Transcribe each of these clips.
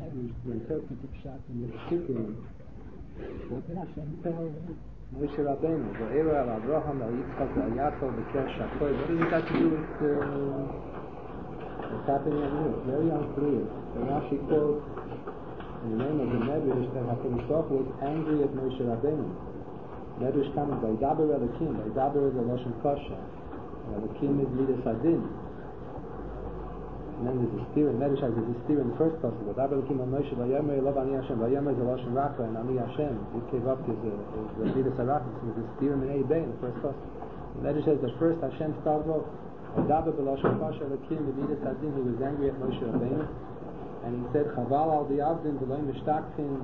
Medrash to interpret the Pshat in the Psukim. What did Hashem tell Moshe Rabbeinu? V'era al Avraham al Yitzchak al Yaakov v'ker Shakoy. What does it got to do with what's happening over here? It's very unclear. The Rashi quotes in the name of the Medrash that HaKadosh Baruch Hu was angry at Moshe Rabbeinu. Medrash comes by Daber Elikim. By Daber is a Lashon Kasha. Elikim is Midas Adin. And then there's a steer in Medrash, there's a steer in the first pasuk. But Daber Elikim al Moshe Vayomer Elov Ani Hashem. Vayomer is a Lashon Raka and Ani Hashem. Yudkei Vavke is a Midas Araka. So there's a steer in Ei Bei in the first pasuk. Medrash says that first Hashem started off. By Daber B'Lashon Kasha Elikim Midas Adin. He was angry at Moshe Rabbeinu. And he said, Chaval al di'avdin v'loy mishtakfin,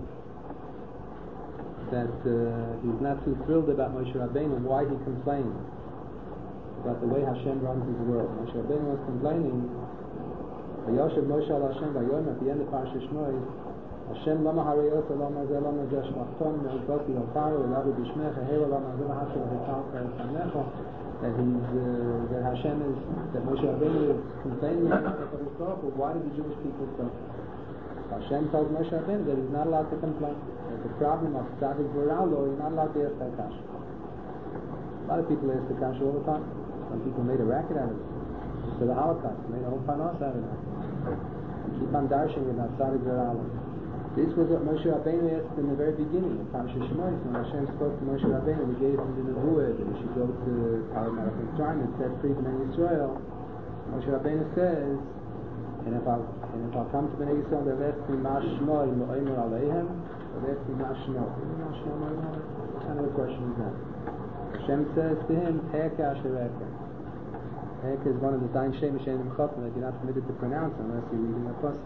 that he's not too thrilled about Moshe Rabbeinu, why he complained about the way Hashem runs his world. Moshe Rabbeinu was complaining, V'yoshev Moshe al Hashem v'yom, at the end of Parashat Shmos, Hashem lama harayot lama zeh lama zeh shmachton me'ubati al-paro elavu b'shmecha hero lama zeh ha'asher v'hetal k'esanecha, that Hashem is, that Moshe Rabbeinu is complaining about the Baruch Hu. Why did the Jewish people suffer? Hashem told Moshe Rabbeinu that he's not allowed to complain. That the problem of Tzadik V'Ralo, he's not allowed to ask that kasha. A lot of people ask the kasha all the time. Some people made a racket out of it. To the Holocaust, made a whole panos out of it. Keep on darshing about Tzadik V'Ralo. This was what Moshe Rabbeinu asked in the very beginning of Parashat Shmos, when Hashem spoke to Moshe Rabbeinu. He gave him the nevuah that he should go to Paramount Mitzrayim and set free Bnei Yisrael. Moshe Rabbeinu says, and if I'll come to Bnei Yisrael, they'll ask me Mashmoi Mo'emer Aleihem, they'll ask me Mashmo. What kind of a question is that? Hashem says to him, Eka Asher Eka. Eka is one of the Dain Shem Shenim Chotim that you're not permitted to pronounce unless you're reading a pasuk.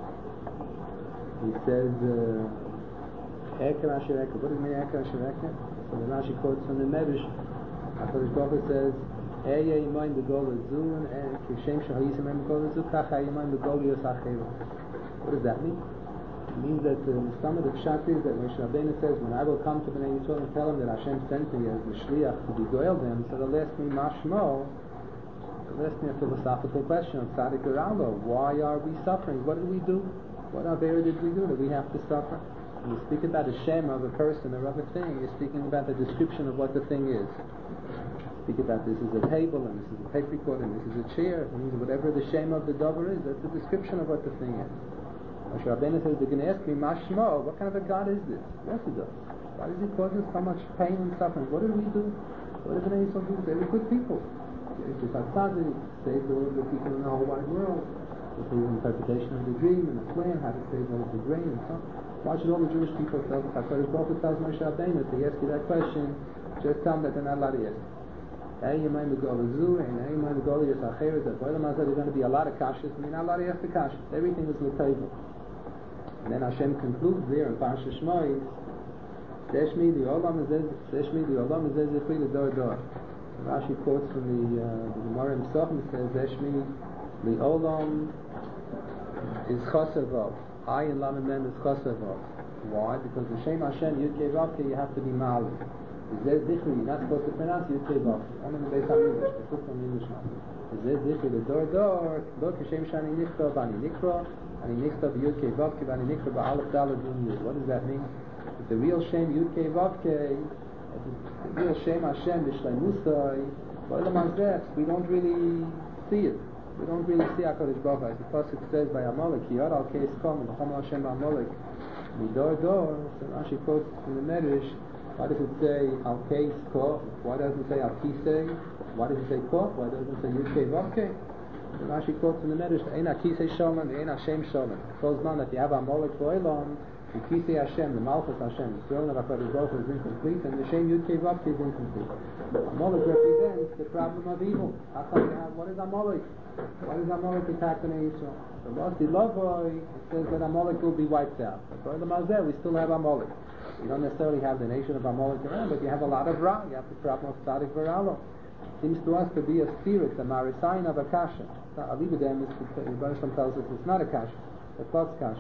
He says, Eka Asher Eka. What does it mean, Eka Asher Eka? So the Rashi quotes from the Medrash. HaKadosh Baruch Hu says, Eya Yimayim B'Gol Azun, Kishem Shahayisem B'Gol Azun, Kacha Yimayim B'Gol Yosacheva. What does that mean? It means that some of the pshat is that Moshe Rabbeinu says, when I will come to Bnei Yisrael and tell them that Hashem sent me as the shliach to beguile them, so they'll ask me Mashmo, they'll ask me a philosophical question of Tzadik V'Ralo. Why are we suffering? What did we do? What avera did we do that we have to suffer? When you speak about a shem of a person or of a thing, you're speaking about the description of what the thing is. Speak about this is a table and this is a tape recorder and this is a chair. It means whatever the shem of the dover is, that's the description of what the thing is. Moshe Rabbeinu says, they're going to ask me, Mashmo, what kind of a God is this? Yes, he does. Why does he cause us so much pain and suffering? What did we do? What did Bnei Yisrael do? They were good people. Jesus HaTzadik saved all of the people in the whole wide world. The interpretation of the dream and the plan, how to save all of the grain and so on. Why should all the Jewish people tell the HaKadosh Baruch Hu tells Moshe Rabbeinu, if they ask you that question, just tell them that they're not allowed to ask. Hey, you mind the goal of Zu, and hey, you mind the goal of Yisachir, that Boilam Hazar, there's going to be a lot of kashas, and you're not allowed to ask the kashas. Everything was l'tayvah. And then Hashem concludes there in Parashat Shmos, Seshmi the Olam is Zechri the Dor Dor. Rashi quotes from the Gemara in Pesachim, says, Seshmi the Olam is Chosavov. I in Lamed Mem is Chosavov. Why? Because the Shem Hashem Yud Vavke, you have to be Ma'alif. Zeh Zichri, you're not supposed to pronounce Yud Vavke. Only in the Beis HaMikdash, the Chuk from English now. Zeh Zichri, the Dor Dor, Lo Kishem Shani Nichto, Bani Nikro, Ani Nichto Yud Vavke, Bani Nikro, Ba'alef Dalad Yud. What does that mean? The real Shem Yud Vavke, the real Shem Hashem B'Shleimusai, we don't really see it. We don't really see HaKadosh Baruch Hu. As the pasuk says by Amalek, Yad al Keis Kom, V'chom Hashem Amalek, Midor Dor. So Rashi quotes in the Medrash. Why does it say al Keis Ko? Why doesn't it say al Kisei? Why does it say Ko? Why doesn't it say Yudkei Vavkei? So Rashi quotes in the Medrash, Ein HaKisei Sholem, Ein Hashem Sholem. It goes on that you have Amalek V'Olam, the Kisei Hashem, the Malchus Hashem, the throne of HaKadosh Baruch Hu is incomplete, and the Shem Yudkei Vavkei is incomplete. Amalek represents the problem of evil. How come you have, what is Amalek? Why does Amalek attack Bnei Yisrael? So Losti Lovoi, it says that Amalek will be wiped out. But for the Mazeh, we still have Amalek. You don't necessarily have the nation of Amalek around, but you have a lot of Ra. You have the problem of Tzadik V'Ralo. It seems to us to be a spirit, the Marisayin of a Kasha. Alibidem, the Baruch tells us it's not a Kasha, it's a Klotz Kasha.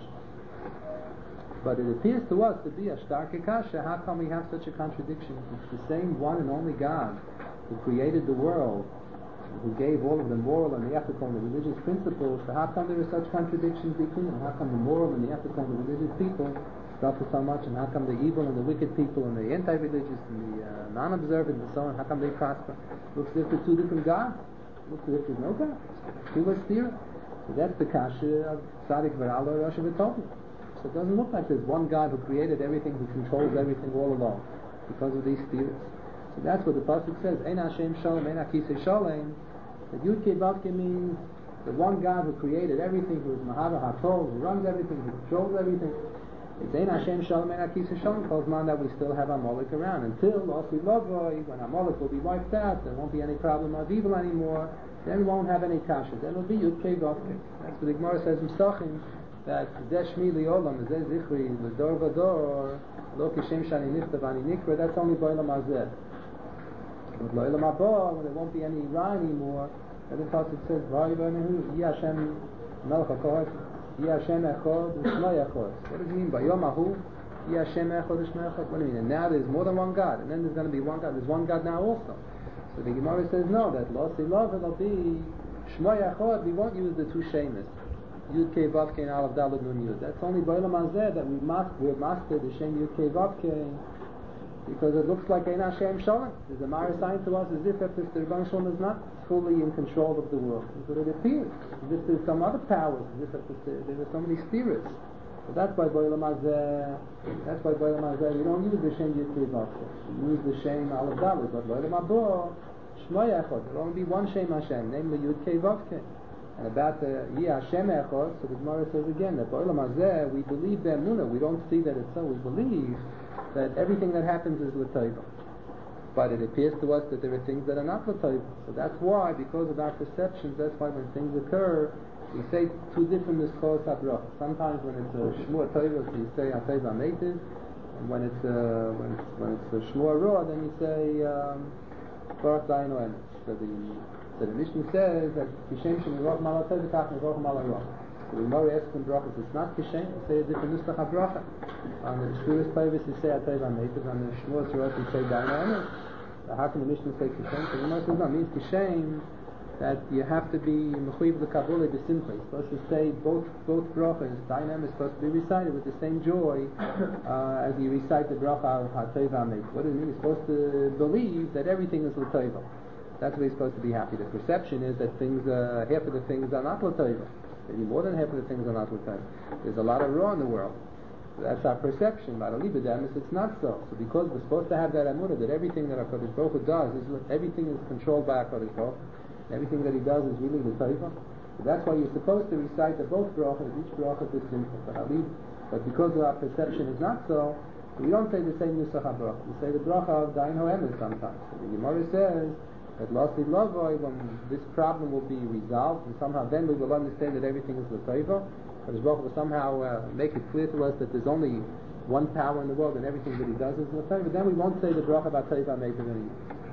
But it appears to us to be a Shtarke Kasha. How come we have such a contradiction? It's the same one and only God who created the world who gave all of the moral and the ethical and the religious principles, so how come there are such contradictions between them? How come the moral and the ethical and the religious people suffer so much, and how come the evil and the wicked people and the anti-religious and the non-observant and so on, how come they prosper? Looks as if they're two different gods. Looks as if there's no God. Two was theory. So that's the kasha of Tzadik V'Ra'alo Rosh V'Tovim. So it doesn't look like there's one God who created everything, who controls everything all along, because of these theories. So that's what the pasuk says. Ein Hashem Shalom, Ein HaKisei Shalom. That Yud Kei Vav Kei means the one God who created everything, who is Mahava HaTov, who runs everything, who controls everything. It's Ein Hashem Shalom, Ein HaKisei Shalom, calls man that we still have Amalek around. Until Osi Lovoi, when Amalek will be wiped out, there won't be any problem of evil anymore, then we won't have any kasha. Then it'll be Yud Kei Vav Kei. That's what the Gemara says in Pesachim, that Zeshmi Li'olam, Zeh Zichri, L'dor V'dor, Lo Kishem Shani Niftav Ani Nikra, that's only B'olam Hazeh. But L'olam Haba, when there won't be any Ra anymore, then the pasuk says, V'ai V'anehu, Yi Hashem Melech HaKohet, Yi Hashem Echad, U'Shma Echad. What does it mean? V'yom Ahu, Yi Hashem Echad, U'Shma Echad. What do you mean? And now there's more than one God, and then there's going to be one God. There's one God now also. So the Gemara says, no, that Lo Silav, it'll be Shma Echad. We won't use the two Shemis. Yud Kei Vav Kei and Aleph Daled Nun Yud. That's only B'olam Hazeh that we're mastered the Shem Yud Kei Vav Kei, because it looks like Ein Hashem Shalom. There's a Mara sign to us as if the Rebbeinu Shalom is not fully in control of the world. But it appears as if there's some other powers, as if there are so many spirits. So that's why B'olam Hazeh, we don't use the Shem Yud Kei Vav Kei. We use the Shem Aleph Daled. But B'olam Haba, Shema Echad. There'll only be one Shem Hashem, namely Yud Kei Vav Kei. And about the Yi Hashem Echad, so the Gemara says again that B'olam Hazeh we believe the Emunah. We don't see that it's so. We believe that everything that happens is l'toiva. But it appears to us that there are things that are not l'toiva. So that's why, because of our perceptions, that's why when things occur, we say two different nischos habrach. Sometimes when it's a shmua toiva, so you say ateva meitiv, and when it's a shmua roa, then you say baruch dayinu emes. So the Mishnah says that kishem shemiroch mal ateva kach miroch mal roa. So the Gemara asks in brachas, it's not kishem, you say a different nusach habracha. On the Shvuras Toivus you say ateva meitiv, on the shmuas roa you say dayinu emes. How can the Mishnah say kishem? So the Gemara says no, it means kishem that you have to be mechuyev l'kabulei b'simcha. You're supposed to say both brachas. Dayinu is supposed to be recited with the same joy as you recite the bracha of hateva meitiv. What does it mean? You're supposed to believe that everything is l'toiva. That's why you're supposed to be happy. The perception is that things, half of the things are not l'toiva. Maybe more than half of the things are not l'toiva. There's a lot of raw in the world. So that's our perception. But it's not so. So because we're supposed to have that emunah that everything that HaKadosh Baruch Hu does everything is controlled by HaKadosh Baruch Hu. Everything that he does is really l'toiva. So that's why you're supposed to recite the both brachas, each bracha is simple. But because our perception is not so, we don't say the same nusach habracha. We say the bracha of dayinu emes sometimes. So the Gemara says that losi lovoi, when this problem will be resolved, and somehow then we will understand that everything is l'toiva. But Baruch Hu will somehow make it clear to us that there's only one power in the world and everything that he does is l'toiva. Then we won't say the bracha about teiva meitiv anymore.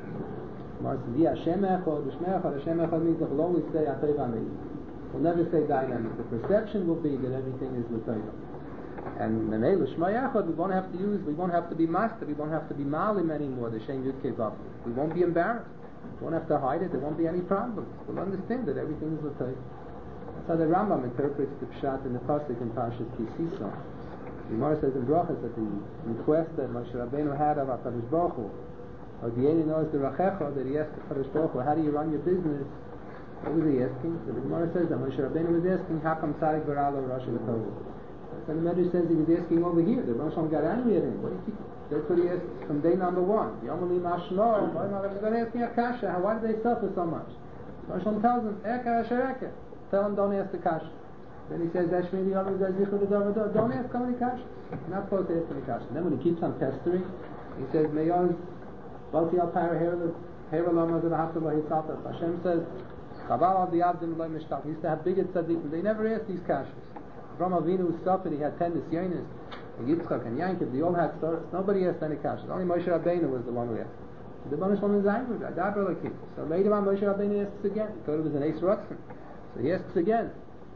Hashem Echad, Hashem Echad means that we'll always say ateva meitiv. We'll never say dayinu. The perception will be that everything is l'toiva. And Menela Shema Echad, we won't have to be master, we won't have to be malim anymore, the Shem Yud Kei Vav. We won't be embarrassed. We won't have to hide it, there won't be any problems. We'll understand that everything is l'toiva. That's how the Rambam interprets the pshat in the pasuk in Parashat Ki Sisa. The Gemara says in brachas that the request that Moshe Rabbeinu had of HaKadosh Baruch Hu, or the Eni knows the Rachecha, that he asked HaKadosh Baruch Hu, how do you run your business? What was he asking? So the Gemara says that Moshe Rabbeinu was asking, how come Tzadik V'Ra'alo Rosh V'Tovim? So the Medrash says he was asking over here. The Rosh Hashanah got angry at him. What do you think? That's what he asked from day number one. Yomali Mashmo, why am I going to ask me a kasha? Why do they suffer so much? Rosh Hashanah tells him, Eka Ashereke. Tell him, don't ask the kasha. Then he says, Eshmi Yomali Zazichu L'Dor. Don't ask how many kashas. You're not supposed to ask any kasha. Then when he keeps on pestering, he says, Meyoz Balti Al Para Heralama Zerahatav Hisatas. Hashem says, Chaval Al Diabdim Lo Mishtach. He used to have bigger tzaddikim. They never asked these kashas. Avraham Avinu suffered. He had 10 nisyonis. And Yitzchak and Yankov, they all had stories. Nobody asked any kashas. Only Moshe Rabbeinu was the one who asked. The Rebbeinu Shalom is angry. So later on, Moshe Rabbeinu asks again. He thought it was an Eis Ratzon. So he asks again.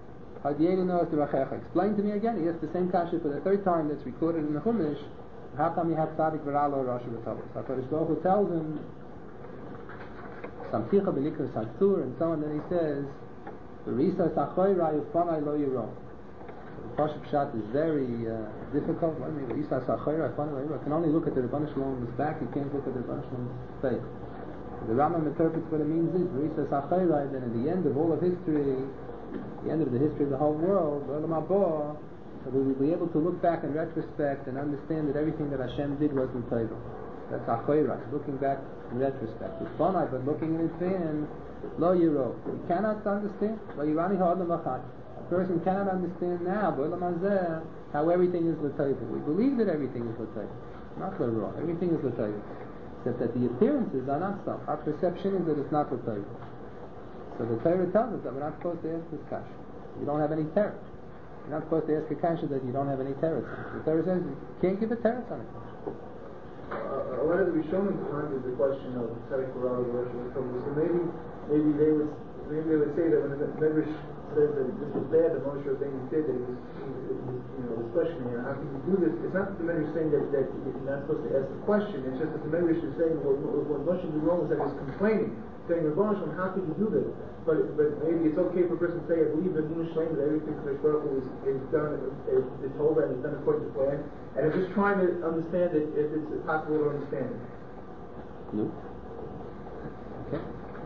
Explain to me again. He asks the same kasha for the third time that's recorded in the Chumash. How come you have Tzadik V'Ra'alo Rosh V'Tovim? So HaKadosh Baruch Hu tells him Samticha b'nikras hatzur, and so on. Then he says, "V'risas achoyra yufanai lo yiro." The Pashup Pshat is very difficult. I mean, V'risas achoyra yufanai lo yiro. I can only look at the Rebbeinu Shalom's back. You can't look at the Rebbeinu Shalom's face. The Rambam interprets what it means is V'risas achoyra. Then at the end of all of history, the end of the history of the whole world, Olam Haba, so we will be able to look back in retrospect and understand that everything that Hashem did was in favor. That's achoyra, looking back in retrospect. It's funny, but looking in advance, lo yiro. You cannot understand. Lo yirani ha'adam achad. A person cannot understand now, b'olam hazeh, how everything is l'tayva. We believe that everything is l'tayva. Not l'ra. Everything is l'tayva. Except that the appearances are not so. Our perception is that it's not l'tayva. So the Torah tells us that we're not supposed to ask this kasha. You don't have any terror. You're not supposed to ask a kasha that you don't have any terror on. The Torah says you can't give a terror on it. A lot of the Rishonim pondered the question of Tzedek Baral or Rosh Hashanah. So maybe they would say that when the Medrash says that this was bad, that Moshe Rabbeinu did, that he was questioning, how can you do this? It's not the Medrash saying that you're not supposed to ask the question. It's just that the Medrash is saying what Moshe did wrong was that he was complaining, saying, Rebbeinu, how could you do this? But maybe it's okay for a person to say, I believe in Emunah Shlema, that everything Kadosh Baruch Hu is done, is told and is done according to plan. And I'm just trying to understand it, if it's possible to understand it. No. Okay.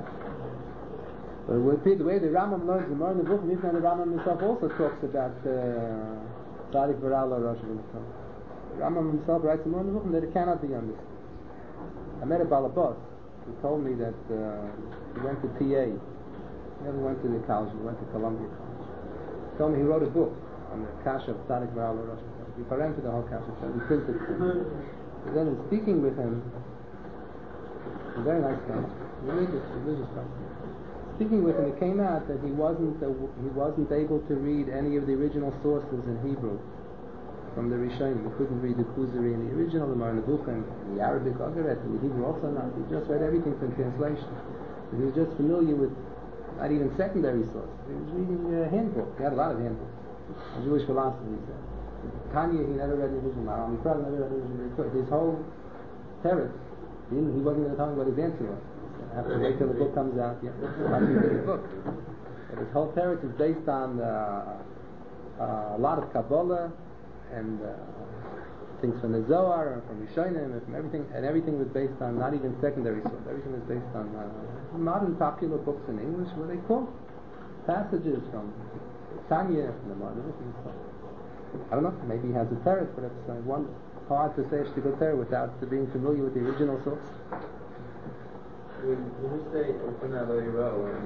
But the way the Rambam learns the Gemara in the book, the Rambam himself also talks about Tzaddik Baral or Rosh Hashanah. The Rambam himself writes the Gemara in the book that it cannot be understood. I met a Balabas who told me that he went to PA. He never went to the college, he went to Columbia College. He told me he wrote a book on the Kasha of Tzaddik Baral or Rosh Hashanah. He parented the whole Kasha, so he printed it. And then in speaking with him, a very nice guy, religious guy. Speaking with him, it came out that he wasn't able to read any of the original sources in Hebrew from the Rishonim. He couldn't read the Kuzari in the original, the Mar Nebuchim, the Arabic, Agaret, and the Hebrew also not. He just read everything from translation. But he was just familiar with not even secondary sources. He was reading a handbook. He had a lot of handbooks on Jewish philosophy, he said. Tanya, he never read the original. Maharal Mikrag never read the original. His whole teretz, he wasn't going to tell me what his answer was. I have to wait till the book comes out. Yeah, not to read the book. But his whole teretz is based on a lot of Kabbalah and things from the Zohar and from Rishonim and from everything, and everything was based on not even secondary sources. Everything was based on modern popular books in English where they quote passages from Tanya, from the modern. I don't know, maybe he has a teretz, but it's one hard to say Shtigal Tereh without being familiar with the original source. When you say Upanai Lo Yiro and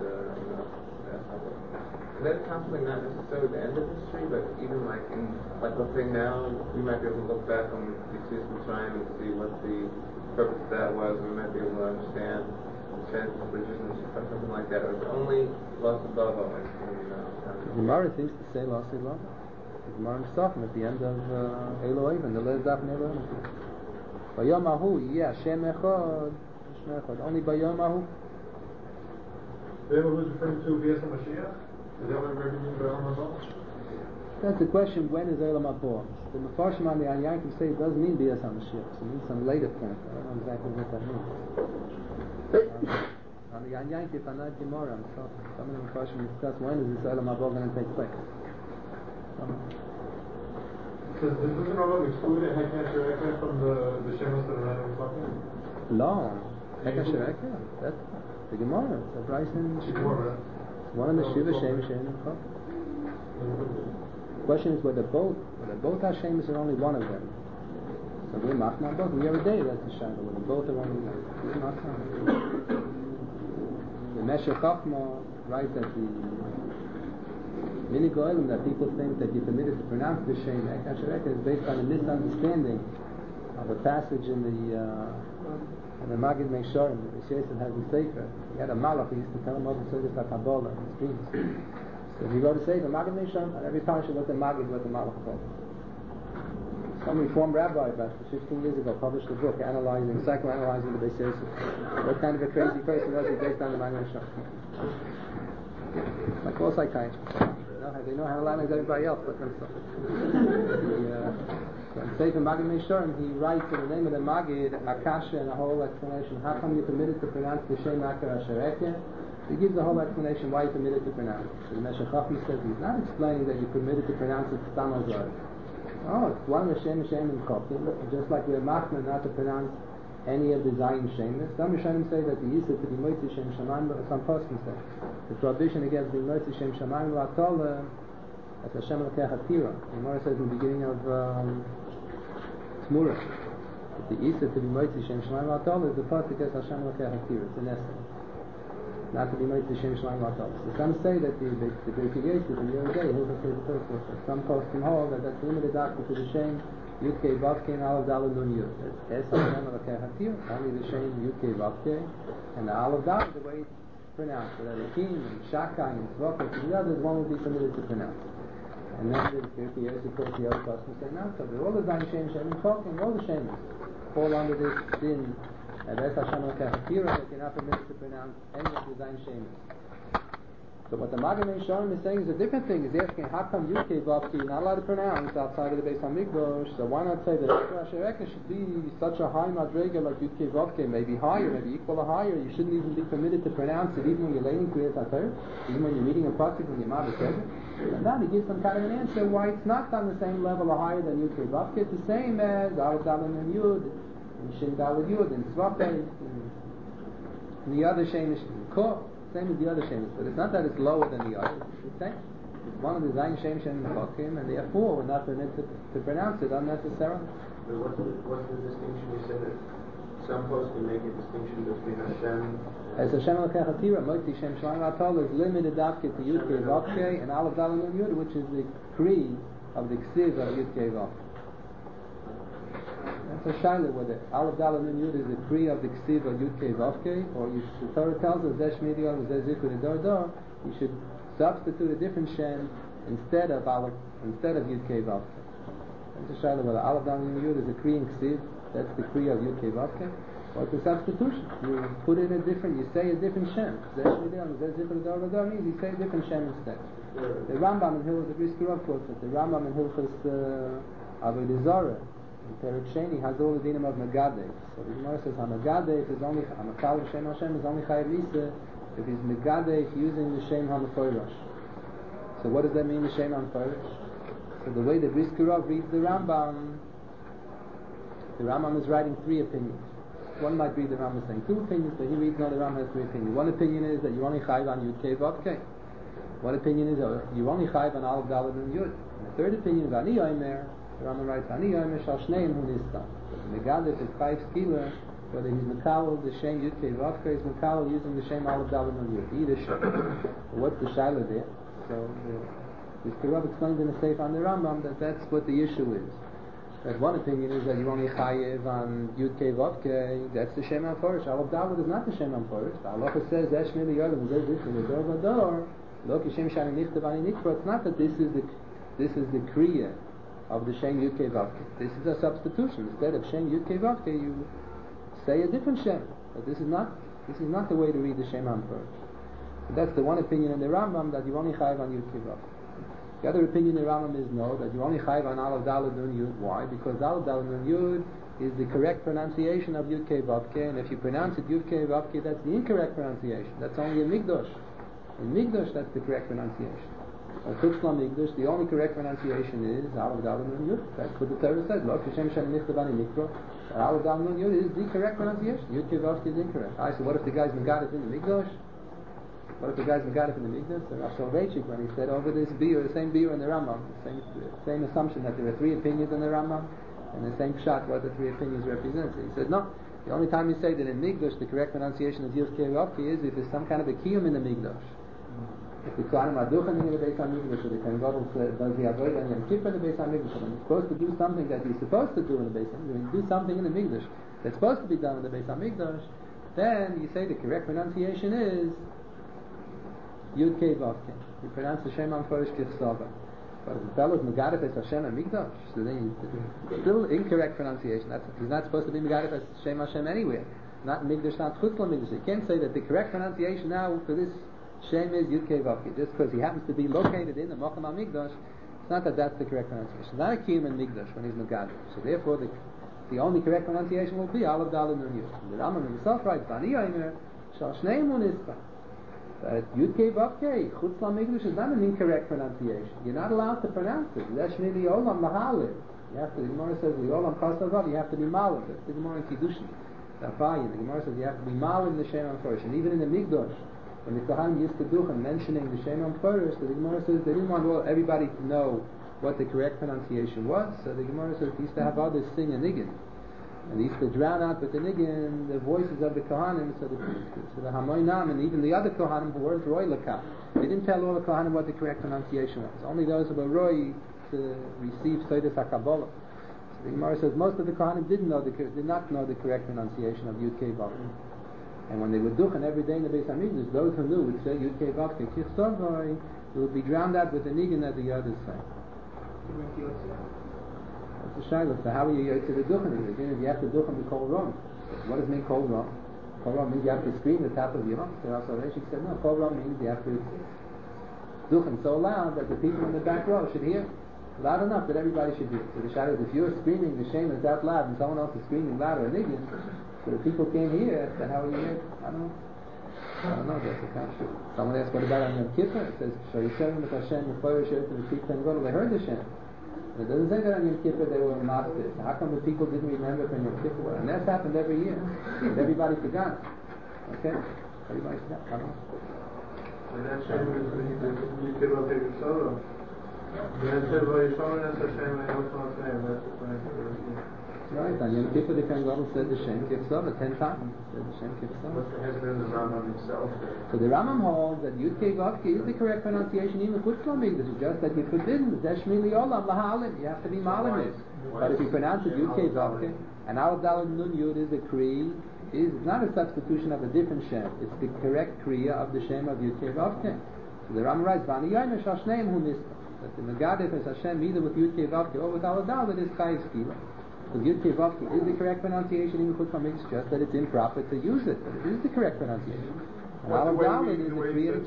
that's something not necessarily the end of history, but even like let's say now, we might be able to look back on Yetzias Mitzrayim and see what the purpose of that was. We might be able to understand the sense of bridges and something like that. Or only lost above it. The Gemara seems to say lost above. The Gemara himself at the end of Elohim and the last daf in Elohim. Bayom Ahu, yeah, Hashem Echad, only Bayom Ahu. Then what was referring to Bias HaMashiach? Is that what we're referring to Olam Haba? That's the question, when is Olam Haba? The Mefarshim on the Yankiv say it doesn't mean Bias HaMashiach. It means some later point. I don't know exactly what that means. On the Yankiv, on that Gemara, some of the Mefarshim discuss when is this Olam Haba going to take place. Does the Rambam exclude Hekach Shereka from the Shemos that are not talking? No. Hekach Shereka? That's the Gemara. It's a Bryce and Shemot. One in the Shiva, Shem, and Chol. The question is whether both Hashemis are only one of them. So we're machna both. We are a day, that's the Shana. Whether both are only one. We're machna. The Meshech Chochmah writes that the Minig Olim, that people think that you're permitted to pronounce the Shem Hekach Shereka is based on a misunderstanding of a passage in the Magid Meisharim. The Yosef has a sefer. He had a malach. He used to tell him all the Sodus HaKabbalah in his dreams. So he wrote a sefer, Magid Meisharim, and every parasha was the Magid, was the malach about. Some Reform rabbi about 15 years ago published a book psychoanalyzing the Beis Yosef. What kind of a crazy person was he based on the Magid Meisharim? Like all psychiatrists. They know how to analyze everybody else but themselves. So in Sefer Magid Meisharim, he writes in the name of the Magid a kasha and a whole explanation. How come you're permitted to pronounce the Shem Akar Ashereke? He gives a whole explanation why you're permitted to pronounce it. So the Meshech Chochmah says he's not explaining that you're permitted to pronounce it Stam Azor. Oh, it's one Hashem and Chokim, just like we're machmer not to pronounce any of the Zayin Shemis. Some Rishonim say that the Yisur to be Moitzi Shem Shamayim, some Poskim say the prohibition against being Moitzi Shem Shamayim La'atola, that's Hashem L'kei Hatira. The Gemara says in the beginning of Tmura, that the Yisur to be Moitzi Shem Shamayim La'atola is the Pasuk against Hashem L'kei Hatira. It's an essence. Not to be Moitzi Shem Shamayim La'atola. So some say that the Birkei Yosef in your day, he'll say the first one. Some Poskim hold that that's limited after to the Shem Yudkei Vavkei and Aleph Daled Nun Yud. That's Hashem L'kei Hatira. Only the Shem Yudkei Vavkei and the Aleph Daled, the way it's pronounced. But Elikim and Shakai and Tzvokot and the others won't be permitted to pronounce. And then the Birkei Yosef quotes the other Poskim say, no, so all the Zayin Shem Shem and Chokim, all the Shemis fall under this sin. And that's Hashem L'kei Hatira, that you're not permitted to pronounce any of the Zayin Shemis. So what the Magid Meisharim is saying is a different thing. He's asking, how come Yudkei Vavkei you're not allowed to pronounce outside of the Beis HaMikdash? So why not say that Akar Ashereke should be such a high madrega like Yudkei Vavkei, maybe higher, maybe equal or higher? You shouldn't even be permitted to pronounce it even when you're laying Kriyas HaTorah, even when you're reading a pasuk when you're Mavah Sefer. And now he gives some kind of an answer why it's not on the same level or higher than Yudkei Vavkei. It's the same as Aleph Daled Nun Yud, and Shin Daled Yud, and Tzvokei, and the other Shemesh, Ko. Same as the other Shemesh, but it's not that it's lower than the others. It's the same. It's one of the Zayin Shem Shem Chokim, and therefore we're not permitted to pronounce it unnecessarily. But what's the distinction? You said that some folks can make a distinction between Hashem. As Hashem L'kei Hatira, Moitzi Shem Shamayim La'atola is limited after to Yudkei Vavkei and Aleph Daled Nun Yud, which is the Kri of the Ksiv of Yudkei Vavkei. That's a shaila whether Aleph Daled Nun Yud is the Kri of the Ksiv of Yudkei Vavkei, or the Torah tells us Zesh Midion, Zesh Zikur Dor Dor, you should substitute a different Shem instead of Yudkei Vavkei. That's a shaila whether Aleph Daled Nun Yud is the Kri in Ksiv, that's the Kri of Yudkei Vavkei, or it's a substitution. You put in a different, you say a different Shem. Zesh Midion, Zesh Zikur Dor Dor means you say a different Shem instead. The Rambam in Hilchos, the Brisker Rav quotes it, the Rambam in Hilchos Avodah Zarah, Perik Sheni has all the dinim of Megadeh. So the Gemara says Hamagadeh is only Hamakal Shem Hashem is only Chayav Lisa if he's Megadeh using the Shem HaMeforash. So what does that mean, the Shem HaMeforash? So the way the Brisker Rav reads the Rambam is writing three opinions. One might read the Rambam saying two opinions, but he reads no, the Rambam has three opinions. One opinion is that you only Chayav on Yudkei Vavkei. One opinion is you only Chayav on Aleph Daled Nun Yud. And the third opinion is Ani Omer. The Rambam writes, Ani Yomer Shal Shneim Hu Nistam. Megadef is Chayiv Skila, whether he's Mekawel, the Shem Yudkei Vavkei, is Mekawel using the Shem Aleph Daled Nun Yud. Either Shem. What's the Shaila there? So the Rav explains in the Sefer on the Rambam that that's what the issue is. That one opinion is that you only Chayiv on Yudkei Vavkei, that's the Shem HaMeforash. Aleph Daled is not the Shem HaMeforash. The halacha says, Zesh Mili Yodim, Zesh Zichur Dor Vador, Lo Kishem Shani Nichtav Ani Nikra. It's not that this is the Kriya of the Shem Yudkei Vavkei. This is a substitution. Instead of Shem Yudkei Vavkei, you say a different Shem. But this is not the way to read the Shem HaMeforash. So that's the one opinion in the Rambam, that you only Chayiv on Yudkei Vavkei. The other opinion in the Rambam is no, that you only Chayiv on Aleph Daled Nun Yud. Why? Because Aleph Daled Nun Yud is the correct pronunciation of Yudkei Vavkei, and if you pronounce it Yudkei Vavkei, that's the incorrect pronunciation. That's only in Migdosh. In Migdosh, that's the correct pronunciation. In Chutzla Migdosh, the only correct pronunciation is Aleph Daled Nun Yud. That's what the Torah says. Lo Kishem Shani Nichtav Ani Nikra. Aleph Daled Nun Yud is the correct pronunciation. Yudkei Vavkei is incorrect. So what if the guy's Megadef in the Migdosh? What if the guy's Megadef in the Migdosh? So Rav Soloveitchik, when he said over this beer, the same beer in the Rambam, same assumption that there are three opinions in the Rambam, and the same shot what the three opinions represent. So he said no. The only time you say that in Migdosh the correct pronunciation of Yudkei Vavkei is if there's some kind of a kiyum in the Migdosh. If the Kohanim are duchen in the Beis HaMikdash, or the Kohen Gadol does the avodah and Yom Kippur in the Beis HaMikdash, and he's supposed to do something that he's supposed to do in the Beis HaMikdash, when you do something in the Migdash that's supposed to be done in the Beis HaMikdash, then you say the correct pronunciation is Yudkei Vavkei. You pronounce the Shem HaMeforash Kichsava. But if the fellow is Megadef as Hashem HaMikdash, so then still incorrect pronunciation. He's not supposed to be Megadef as Shem Hashem anywhere. Not Migdash, not Chutzla Migdash. You can't say that the correct pronunciation now for this Shem is Yudkei Vavkei. Just because he happens to be located in the Mocham HaMikdash, not that that's the correct pronunciation. It's not a kiyum and migdash when he's megadim. So therefore, the only correct pronunciation will be Aleph Daled Nun Yud. The Rambam himself writes, Vani Yomer Shal Shnei Munispa. That Yud Kei Vav Kei Chutz La Migdash is not an incorrect pronunciation. You're not allowed to pronounce it. That's Shmei Olam Mahalil. You have to. The Gemara says the Olam Chasavav. You have to be malim. That's the Gemara in Kiddushin. The Gemara says you have to be malim the Shem HaMeforish. And even in the Migdash, when the Kohanim used to do and mentioning the Shem HaMeforish, the Gemara says they didn't want everybody to know what the correct pronunciation was. So the Gemara says they used to have others sing a niggin. And they used to drown out with the niggin the voices of the Kohanim, so the Hamoinam and even the other Kohanim who weren't Roy Lakah. They didn't tell all the Kohanim what the correct pronunciation was. Only those who were Roy to receive Seidas HaKabbalah. So the Gemara says most of the Kohanim did not know the correct pronunciation of Yud Kei Vav. And when they would duchen every day in the Beis Hamikdash, those who knew would say Yud Kei Vav Kei Kichsovai, it would be drowned out with the niggin that the others say. That's a shayla. So how are you to the duchen? Again, if you have to duchen the kol rom. What does it mean kol rom? Kol rom means you have to scream the top of your lungs. So also Rashid said no. Kol rom means you have to duchen so loud that the people in the back row should hear. Loud enough that everybody should hear. So the shayla is if you're screaming the shame is that loud and someone else is screaming louder and niggin, so the people can't hear. So how are you here? I don't know. That's a question. Someone asked what about on Yom Kippur? It says Shayishem with Hashem Meforish and the people and Gadol. They heard the Shem. It doesn't say that on Yom Kippur they were masters. How come the people didn't remember from Yom Kippur? And that's happened every year. Everybody forgot. Okay? Everybody forgot. I don't know. And that shame is when you give up your solo. That's right. On Yom Kippur the Kohen Gadol said the Shem Kippur 10 times. Said the Shem Kippur. But it has been the Rambam himself. So the Rambam holds that Yud Kei Vav Kei is the correct pronunciation even Chutz La Migdash. It's just that you forbidden Zeshmi Liolam Lahalim. You have to be malim it. But if you pronounce it Yud Kei Vav Kei, and Aleph Daled Nun Yud is a Kri, is not a substitution of a different Shem. It's the correct Kriya of the Shem of Yud Kei Vav Kei. So the Rambam writes, Vani Yomer Shal Shnei Munispa. That the Megadef is Hashem either with Yud Kei Vav Kei or with Aleph Daled is Chayiv Skila. Because Yud Kei Vav Kei is the correct pronunciation even Chutz La Migdash, just that it's improper to use it. But it is the correct pronunciation. And Aleph Daled is the creative.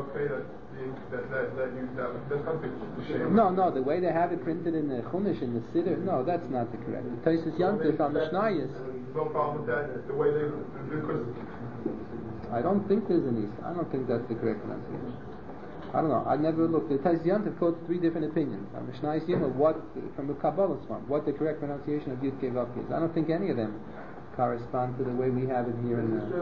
No, the way they have it printed in the Chumash, in the Siddur, no, that's not the correct. The Tosfos Yontif on the Mishnayos. No problem with that. The way they, because I don't think there's an East. I don't think that's the correct pronunciation. I don't know. I never looked. The Tosfos Yontif quotes 3 different opinions. On Mishnayos Yoma, what from the Kabbalah's one, what the correct pronunciation of Yud Kei Vav Kei is. I don't think any of them correspond to the way we have it here in the.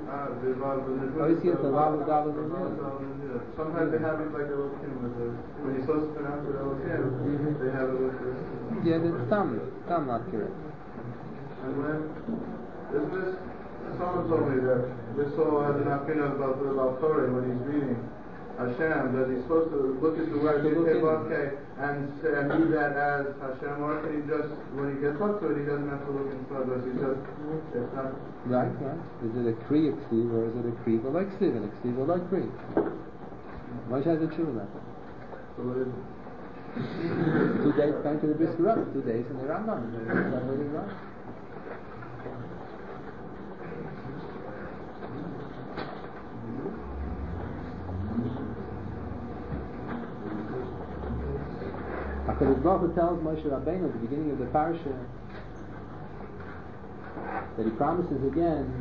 Sometimes they have it like a little kin with the when you're supposed to pronounce it they have it with the. Yeah, the thumb not correct. And when this someone told me that this all has an opinion about Torah when he's reading Hashem, that he's supposed to look at the word and read that as Hashem, or can he just, when he gets up to it, he doesn't have to look inside us, he just, it's not... Right. Is it a Kri Ksiv, or is it a Kriva like Ksiv, and a Ksiva like Kri? Moshe has a true about that. So what is it? 2 days going to the Brisker Rabbah, 2 days in the Rambam. That's what he's right. HaKadosh Baruch Hu tells Moshe Rabbeinu at the beginning of the parasha that he promises again,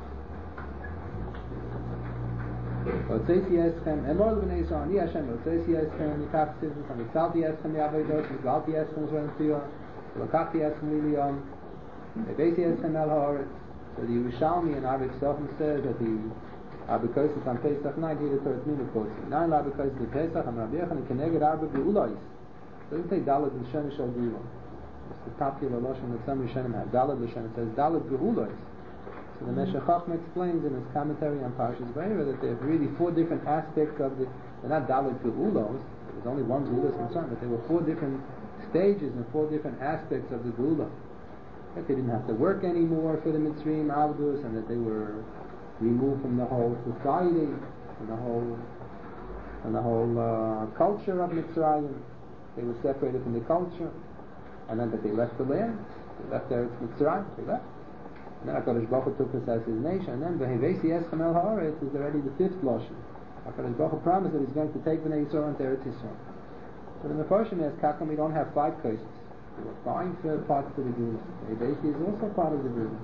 Otzeisi eschem, Emor l'bnei Yisrael, Ani Hashem, Otzeisi eschem, Yikachti eschem, Yitzalti eschem, Yaveidot, Yigalti eschem, Zren Tziyah, Lokachti eschem, Liliyom, Ebeisi eschem, El Haaretz. So the Yerushalmi and Arvik Sochem says that the Arbikosis on Pesach night, here the Torah Tmina quotes, 9 Arbikosis of Pesach, and Rabbi Yechon, and Keneged Arba Geulais. It doesn't say Daled L'Shem Shal Geula. It's the popular Lashon that some Rishonim have. Daled L'Shem, it says Daled Geulais. So the Meshech Chochmah explains in his commentary on Parshas Vayera that there are really 4 different aspects of the. They're not Daled Geulos. There's only one Geulos concern, but there were 4 different stages and 4 different aspects of the Geula. That they didn't have to work anymore for the Mitzrayim Avdus, and that they were removed from the whole society, from the whole culture of Mitzrayim. They were separated from the culture, and then that they left the land. They left Eretz Mitzrayim. They left. And then HaKadosh Baruch Hu took us as His nation, and then Vehevesi Eschem El Haaretz is already the 5th Lashon. HaKadosh Baruch Hu promised that He's going to take Bnei Yisrael into Eretz Yisrael. So the Mefarshim asks, how come we don't have 5 cases? There were 5 parts to the Gula. Basically is also part of the Gula.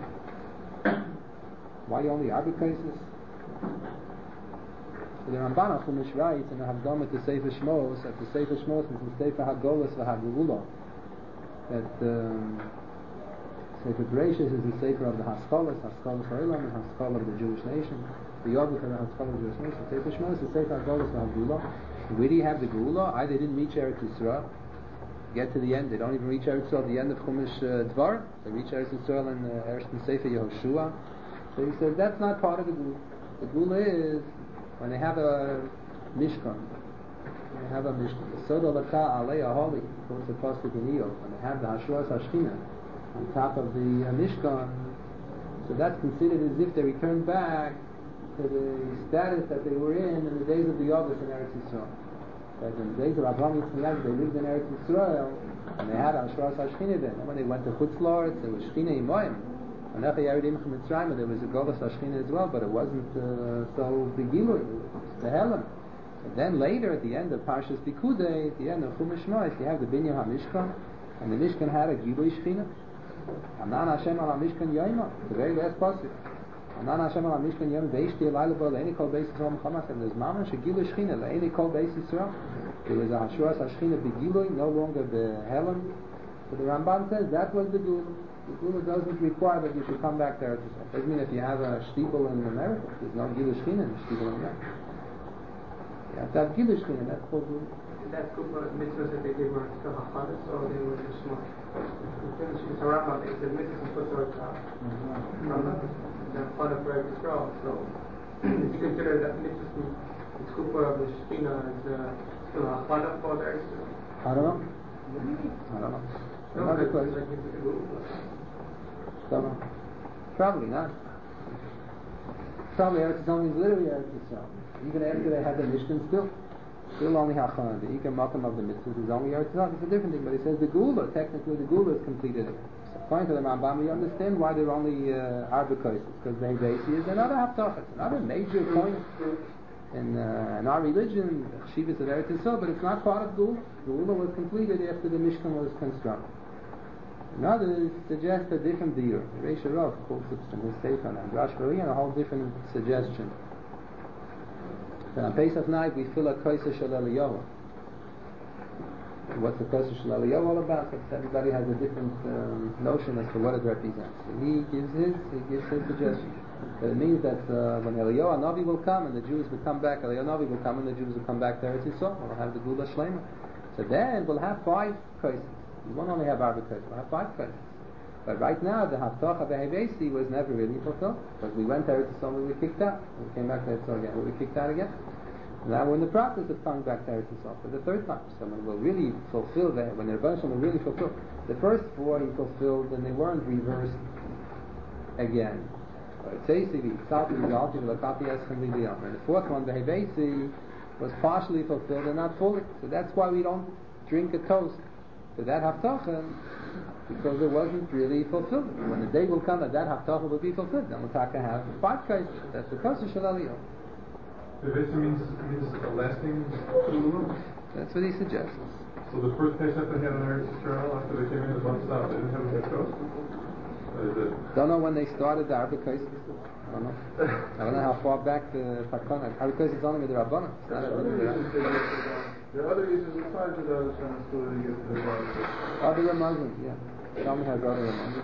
Why only Arba cases? So the Ramban Chumash writes in the Havdamah to Sefer Shmos, that the Sefer Shmos is the Sefer HaGolos v'HaGeula, that Sefer Bereshis is the Sefer of the Haskalas Ha'olam, and Haskalah of the Jewish nation, the Yobuk of the Haskalah of the Jewish nation. Sefer Shmos is the Sefer HaGolos v'HaGeula. Where do you have the Geula? Either they didn't reach Eretz Yisrael, get to the end, they don't even reach Eretz Yisrael at the end of Chumash Dvar, they reach Eretz Yisrael in Sefer Yehoshua. So he says that's not part of the Geula. The Geula is when they have a Mishkan. When they have a Mishkan. The Sod Olaka Alei Aholi, quotes the Pasuk in Iyov, when they have the Hashuas Hashchina on top of the Mishkan, so that's considered as if they returned back to the status that they were in the days of the Yavus in Eretz Yisrael. That in the days of Avraham Yitzchak, they lived in Eretz Yisrael, and they had Hashuas Hashchina then. And when they went to Chutz La'aretz, there was Shchina Imoim. And there was a Golas Hashchina as well, but it wasn't so begilu, it was the Helam. And then later, at the end of Parshas Pikudei, at the end of Chumash Shmos, you have the Binyan HaMishkan, and the Mishkan had a Gilui Shchina. Anan Hashem al HaMishkan Yoima, the very last pasuk. Anan Hashem al HaMishkan Yoima, Veishti Elayla Bo, Le'eni Kol Beis Yisrael M'chamas, and there's Mamash a Gilui Shchina, Le'eni Kol Beis Yisrael. There was a Hashuas Hashchina Begilui, no longer the Helam. So the Ramban says that was the Gula. The Gula doesn't require that you should come back there. It doesn't mean if you have a shtibel in America, there's no Gila Shchina in the shtibel in America. You have to have Gila Shchina, that's called Gula. That group of mitzvahs that they did were still Hachadas, or they were just small? It's a Rambam, it says mitzvahs and Chutzor Rambam. They're part of Eretz Yisrael, so if you consider that mitzvahs, the Kupa of the Shechina is still Hachada for the Eretz Yisrael? I don't know. Another question. Don't know. Probably not. Probably Eretz Yisrael means literally Eretz Yisrael. Even after they had the Mishkan, still only Hachana. The Ikar Makam of the Mitzvahs is only Eretz Yisrael. It's a different thing, but he says the Gula, technically the Gula is completed. So according to the Rambam, we understand why they're only Arba cases, because the Hevesi is another Haftach. It's another major point in our religion, Shivas of Eretz Yisrael, but it's not part of Gula. Gula was completed after the Mishkan was constructed. And others suggest a different deal. Reish Rav quotes it from his Sefer and Rash Bari, and a whole different suggestion. So on Pesach night we fill a Koisa Shel Eliyahu. What's the Koisa Shel Eliyahu all about? Because everybody has a different notion as to what it represents. So he gives his suggestion. But it means that when Eliyahu Navi will come and the Jews will come back, Eliyahu Navi will come and the Jews will come back to Eretz Yisrael. We'll have the Gula Shlema. So then we'll have 5 Koisas. We won't only have Arba Koisas, we'll have 5 Koisas. But right now the Haftarah Behevesi was never really fulfilled, because we went to Eretz Yisrael and we were kicked out. We came back to Eretz Yisraal again, we were kicked out again. And now we're in the process of coming back to Eretz Yisrael for the 3rd time. So when we'll really fulfill that, when the Rebbeinu Shalom will really fulfill, the first 4 he fulfilled and they weren't reversed again. And the 4th one, the Hevesi, was partially fulfilled and not fully. So that's why we don't drink a toast to that Haftarah, because it wasn't really fulfilled. When the day will come that that Haftarah will be fulfilled, then we'll have 5 cases. That's the Kosa Shel Eliyahu. Hevesi means a lasting. That's what he suggests. So the first Pesach they had on Eretz Yisrael after they came in the bus stop, they didn't have a toast? Don't know when they started the Arba Koisas. I don't know how far back the Takana. Arba Koisas is only with the Rabbanah. It's not a There are other reasons besides the other chance to get to the Bible. Other Ramazan, yeah. Talmud has other Ramazan.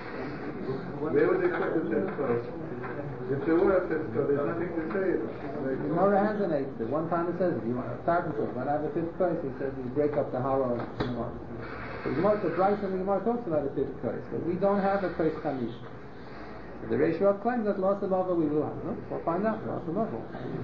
Where would they put the fifth code? If there were a fifth code, there's nothing to say it. The Gemara has an 8. One time it says it. You want to start with it. When I have a 5th case, he says you break up the hollow in the Gemara. The Gemara says Bryce and the Gemara talks about a 5th case, but we don't have a case Chamish. The Reish Rav claims that loss of Ava we will have. No? We'll find out. Loss of Ava.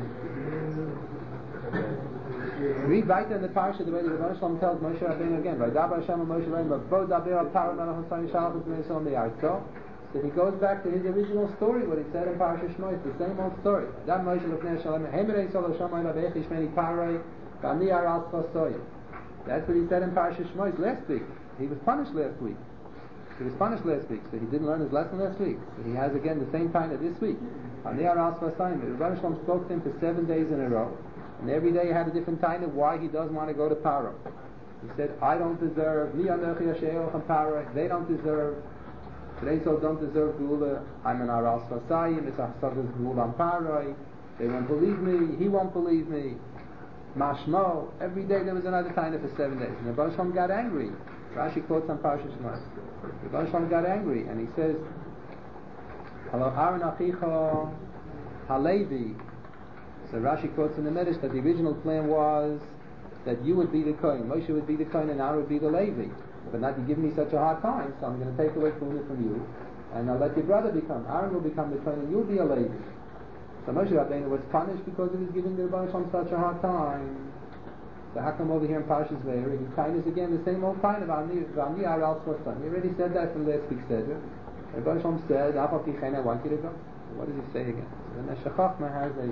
Read weiter in the parasha the way the Rebbeinu Shalom tells Moshe Rabbeinu again. Vaydaber Hashem and Moshe Rabbeinu, Bo daber al Paro melech Hashem Yishalach es bnei Yisrael me'artzo. So he goes back to his original story, what he said in Parasha Shmos, the same old story. Adam Moshe lefnei Hashem, Hemerei Yisrael Hashem Eloheich Yishmeni Paroi, V'ani aral Tzvasoyim. That's what he said in Parasha Shmos last week. He was punished last week. So he didn't learn his lesson last week. So he has again the same kind of this week. V'ani aral Tzvasoyim. The Rebbeinu Shalom spoke to him for 7 days in a row. And every day he had a different time of why he doesn't want to go to Paro. He said, I don't deserve, they don't deserve, they so don't deserve Gula. I'm an Aral Sfasayim, it's a Hasadas Gula on Paroi. They won't believe me, he won't believe me. Mashmo, every day there was another time for 7 days. And the Baruch Shalom got angry. Rashi quotes on Parashat Shmos. The Baruch Shalom got angry and he says, Halo Aaron Achicha Halevi. So Rashi quotes in the Midrash that the original plan was that you would be the Kohen, Moshe would be the Kohen, and Aaron would be the Levi. But not you give me such a hard time, so I'm going to take away Kuna from you, and I'll let your brother become. Aaron will become the Kohen, and you'll be a Levi. So Moshe Rabbeinu was punished because he was giving the Rebbe Shalom such a hard time. So how come over here in Parshas Vayera, he kindness again, the same old kind of V'ani Aral Sfasayim. He already said that from last week's Seder. Rebbe Shalom said, I want you to go. What does he say again? So the Meshech Chochmah has a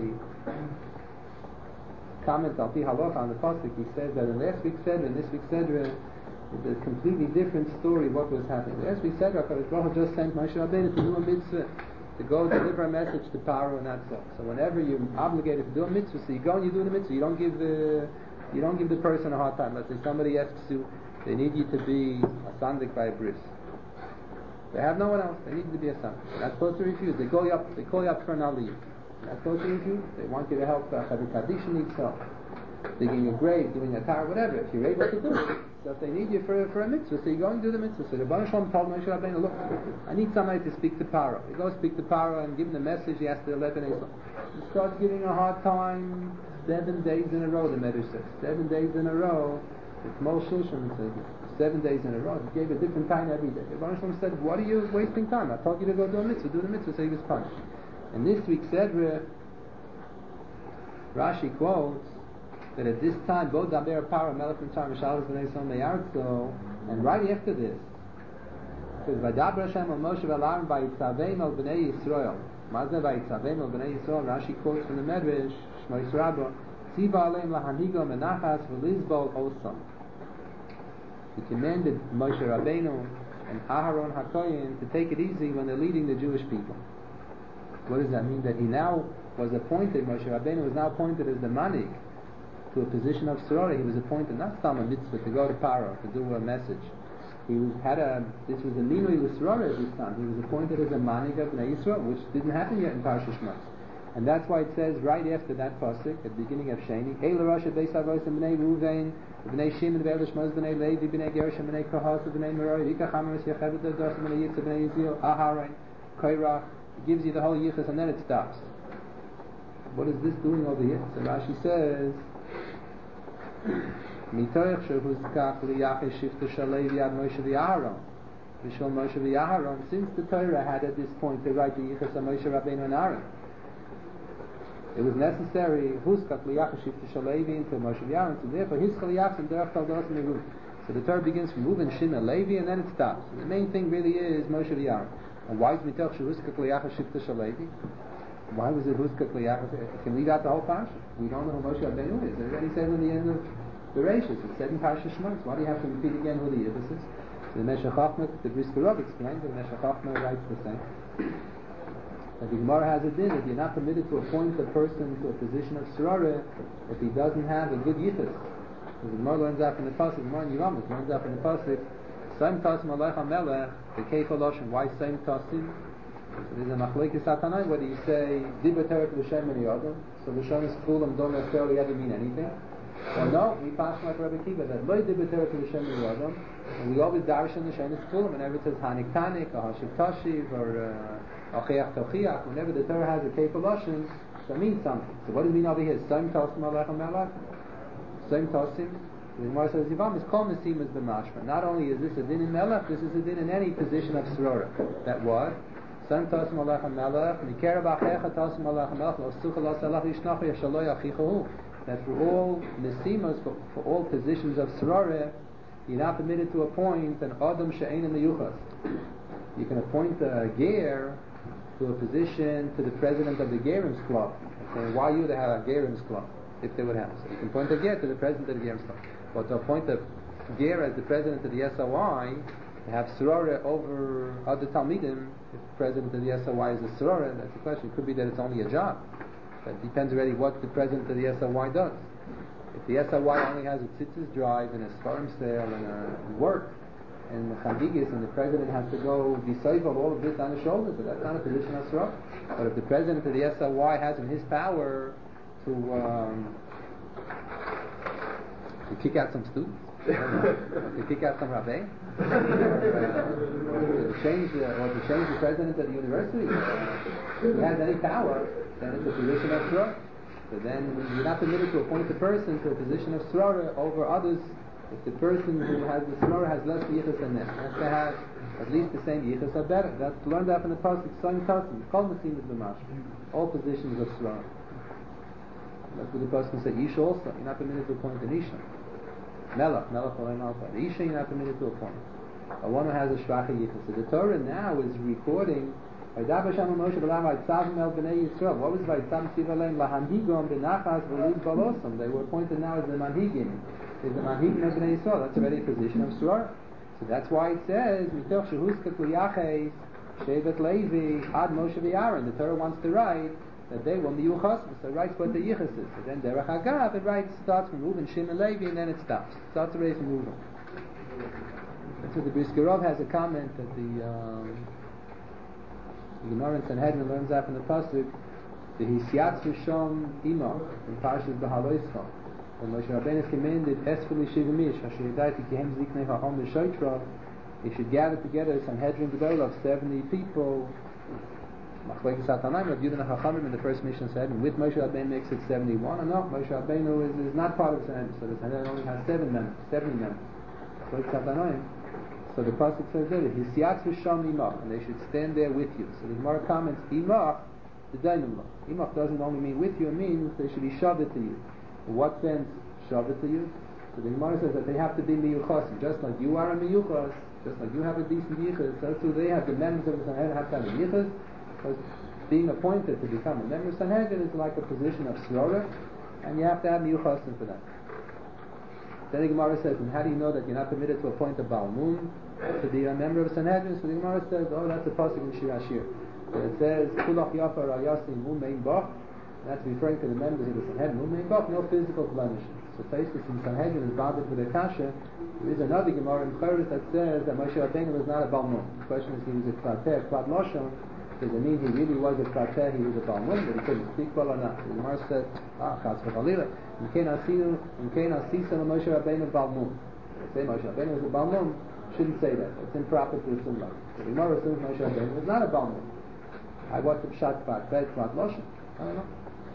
comment on Pi Halacha on the pasuk. He says that in last week's Seder and this week's Seder is a completely different story of what was happening. Last week's Seder, HaKadosh Baruch Hu just sent Moshe Rabbeinu to do a mitzvah, to go deliver a message to Paro, and that's all. So whenever you're obligated to do a mitzvah, so you go and you do the mitzvah. You don't give the person a hard time. Let's say somebody asks you, they need you to be a sandik by a bris. They have no one else. They need you to be a sandik. You're not supposed to refuse. They call you up for an aliyah. You're not supposed to refuse. They want you to help. Chavi Kaddish needs help. Digging a grave, doing a tar, whatever. If you're able to do it, so if they need you for a mitzvah, so you go and do the mitzvah. So the Baruch Shalom told Moshe Rabbeinu, look, I need somebody to speak to Paro. He goes speak to Paro and give him the message. He has to let him. He starts giving a hard time. 7 days in a row, the Medrash says. 7 days in a row. It's Moshe Shulchan says 7 days in a row. He gave a different time every day. The Baruch Shalom said, what are you wasting time? I told you to go do a mitzvah. Do the mitzvah. So he was punished. And this week's Sedra, Rashi quotes that at this time, both Daber Paro, Melech Mitzrayim, Mishalas B'nai Yisrael Me'artzo, and right after this, it says, V'daber Hashem al Moshe v'Aaron v'yitzaveim al B'nai Yisrael. Mazeh v'yitzaveim al B'nai Yisrael. Rashi quotes from the Medrash, Shmois Rabbah, Tziva aleim lahanigo menachas v'lizbol osam. He commanded Moshe Rabbeinu and Aharon HaKoyin to take it easy when they're leading the Jewish people. What does that mean? That he now was appointed, Moshe Rabbeinu was now appointed as the manik to a position of sorority. He was appointed not some a mitzvah to go to Paro to do a message. This was a minui l'sorority at this time. He was appointed as a manik of Bnei Yisrael, which didn't happen yet in Parshas Shmos. And that's why it says right after that pasuk, at the beginning of Sheni, Eila Rosh Beis Avos and Bnei Ruvain, Bnei Shimon, Bnei Shmos, Bnei Levi, Bnei Gershon, Bnei Kohath, Bnei Merari, Rika Chamaris, Yechevet, Dos, Bnei Yitzhak, Bnei Yizil, Aharon, Koirach. It gives you the whole yichus and then it stops. What is this doing over here? So Rashi says, Mitoich shehuzkach liyachish shifta shalevi ad Moshe v'Aharon. V'shol Moshe v'Aharon, since the Torah had at this point to write the yichus of Moshe Rabbeinu and Aaron, it was necessary huzkach liyachish shifta shalevi into Moshe v'Aharon. So therefore, his chaliach and derech taldos meruv. So the Torah begins from Reuven, Shimon, Levi, and then it stops. And the main thing really is Moshe v'Aharon. And why is mitoch shehuzkach liyachish shifta shalevi? Why was it Huzkak Liyachish? You can leave out the whole parsha. We don't know who Moshe Rabbeinu is. It already said in the end of the Reishis. It said in Parsha Shmos. Why do you have to repeat again who the Yiddish is? So the Meshech Chochmah, the Brisker Rav explains, and the Meshech Chochmah writes the same. That the Gemara has a din that you're not permitted to appoint a person to a position of sororah if he doesn't have a good Yichus. Because the Gemara learns out from the pasuk. The Gemara in Yeramis learns out from the pasuk. Saim Tasim Alech HaMelech, the Keifah Loshen. Why Saim Tasim? So there's a machlekes satanai whether you say dibur Torah l'shem and yodam, so l'shonis kulam don't necessarily ever mean anything. Or no, we pass like Rabbi Kiva that loy dibur Torah l'shem and yodam, and we always darshan l'shonis kulam whenever it says hanik tanik or hashiv tashiv or achiach tochiach. Whenever the Torah has a keifah lashon, so it means something. So what does it mean over here? Same tasim alechem melech, same tasim. The Gemara says Yivam is called Nesim as b'mashma. Not only is this a din in melech, this is a din in any position of sororah. That what? That for all nesimas, for all positions of sororah, you're not permitted to appoint an adam she'ein meyuchas. You can appoint a ger to a position to the president of the Gerim's club. Okay, why you to have a Gerim's club if they would have? So you can appoint a ger to the president of the Gerim's club. But to appoint a ger as the president of the SOI, to have sororah over other talmidim, if the president of the SOI is a sororah, that's the question. It could be that it's only a job. That depends already what the president of the SOY does. If the SOY only has a tzitzis drive and a sforim sale and a work and the chagigas, and the president has to go decide all of this on his shoulders, so that's not a position of Surah. But if the president of the SOY has in his power to kick out some students, to kick out some rabbi, or to change the president of the university, if he has any power, then it's a position of Surah. So then you're not permitted to appoint a person to a position of Surah over others if the person who has the Surah has less yichus than them. Has to have at least the same yichus or better. That's learned out in the pasuk. Same tasim. Kol nasim b'mash. All positions of Surah. That's what the pasuk said. Isha also. You're not permitted to appoint an Isha. Melech olay malcha. The Isha you're not permitted to appoint. A one who has a shvacha yichus. So the Torah now is recording. What was Vayitzav Sivalem Lahanhigom Benachas V'Lim Balosam? They were appointed now as the Manhigim. Is the Manhigim of Bnei Yisrael. That's already a position of Surah. So that's why it says Mitoch Shehuska Kuyaches Shevet Levi Ad Moshe V'Aaron. The Torah wants to write that they will be Yuchas. So it writes what the Yichus is. So then Derech Hagav it writes starts from Reuven, Shimon, Levi, and then it stops. It starts already from Reuven. That's what the Brisker Rov has a comment that the Gemara in Sanhedrin learns out from the pasuk the Hisyatz Rishon Ima in Parshas Behaloischa. When Moshe Rabbeinu commanded Esfeli Shivimish Asher Yedayti Kihem Ziknei Ha'om B'Shoitra, he should gather together a Sanhedrin Gedol of 70 people. Machlekes HaTanaim Rav Yehuda Chachamim in the first mission said, with Moshe Rabbeinu makes it 71. And no, Moshe Rabbeinu is not part of the Sanhedrin, so the Sanhedrin only has 70 members. Machlekes HaTanaim. So the pasuk says there, Hisyatz Rishon Imach, and they should stand there with you. So the Gemara comments, Imach, the Dainum Lo. Imach doesn't only mean with you, it means they should be shaved to you. In what sense shaved to you? So the Gemara says that they have to be miyuchas, just like you are a miyuchas, just like you have a decent yichus, so too they have, the members of the Sanhedrin have to have a yichus, because being appointed to become a member of Sanhedrin is like a position of Srora, and you have to have miyuchasim for that. Then the Gemara says, and how do you know that you're not permitted to appoint a Baal Mum to be a member of Sanhedrin? So the Gemara says, oh, that's a pasuk in Shir Hashir. It says, Kulach Yafa Rayasim Umein Bach. That's referring to the members of the Sanhedrin. Umein Bach, no physical blemishes. So Taisus in Sanhedrin is bothered with a kasha. There is another Gemara in Choros that says that Moshe Rabbeinu was not a Baal Mum. The question is, he was a Klateh, Klat Loshon. Does it mean he really was a Klateh, he was a Baal Mum, but he couldn't speak well or not? The Gemara says, Chas v'Chalila. In Kein Asisa Moshe Rabbeinu Baal Mum. Say Moshe Rabbeinu was a Baal Mum, shouldn't say that. It's improper to assume that. The Gemara assumes Moshe Rabbeinu was not a Baal Mum. I watched the Pshat Kvat Bed Kvat Loshen. I don't know.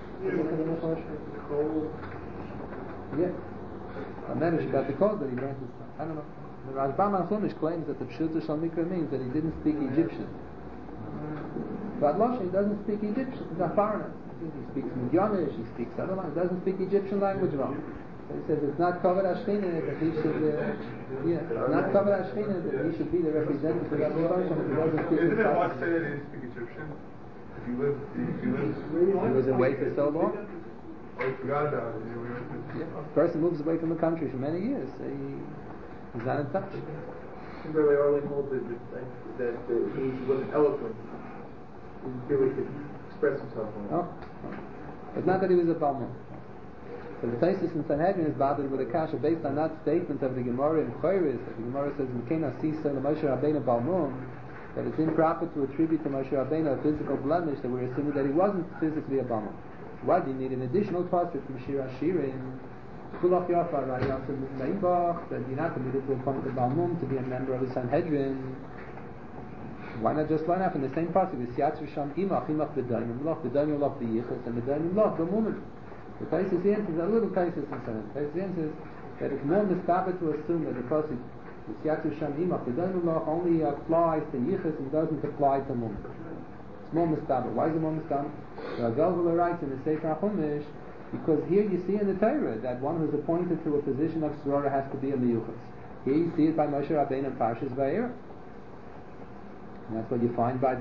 Yeah. And then it's about the code that he learned his time. I don't know. The Rashbam HaChumash claims that the Pshuta Shal Mikra means that he didn't speak Egyptian. Kvat Loshen doesn't speak Egyptian. He's a foreigner. He speaks Midyanish, he speaks other language, he doesn't speak Egyptian language wrong. So he says it's not covered Ashkina that he should, it's not covered Ashkina that he should be the representative of the function if he doesn't speak Isn't it Egyptian. hard to say that he didn't speak Egyptian? If He was away for so long. Oh, he forgot about it. Yeah. A person moves away from the country for many years. He's not in touch. Kimberly Arling holds that he wasn't eloquent. He really could express himself well. No. It's not that he was a Baal Mum. So the Taisus in Sanhedrin is bothered with a kasha based on that statement of the Gemara in Choros, that the Gemara says in Kein Asisa Moshe Rabbeinu Baal Mum, that it's improper to attribute to Moshe Rabbeinu a physical blemish, that we're assuming that he wasn't physically a Baal Mum. Why do you need an additional pasuk from Shir Hashirim? Kulach Yafa Rayasim Umein Bach, that you're not permitted to appoint a Baal Mum to be a member of the Sanhedrin. Why not just learn out from the same pasuk? Hisyatz Rishon Imach B'Daimim Loch B'Yichus and B'Daimim Loch B'Mumin. The Taisus answers a little Taisus in Sanhedrin. Taisus answers that it's more mistaber to assume that the pasuk Hisyatz Rishon Imach B'Daimim Loch only applies to Yichus and doesn't apply to Mumin. It's more mistaber. Why is it more mistaber? Rav writes in the Sefer HaChumash, because here you see in the Torah that one who's appointed to a position of Sorora has to be a Miyuchas. Here you see it by Moshe Rabbeinu and Parshas Vayera. And that's what you find by the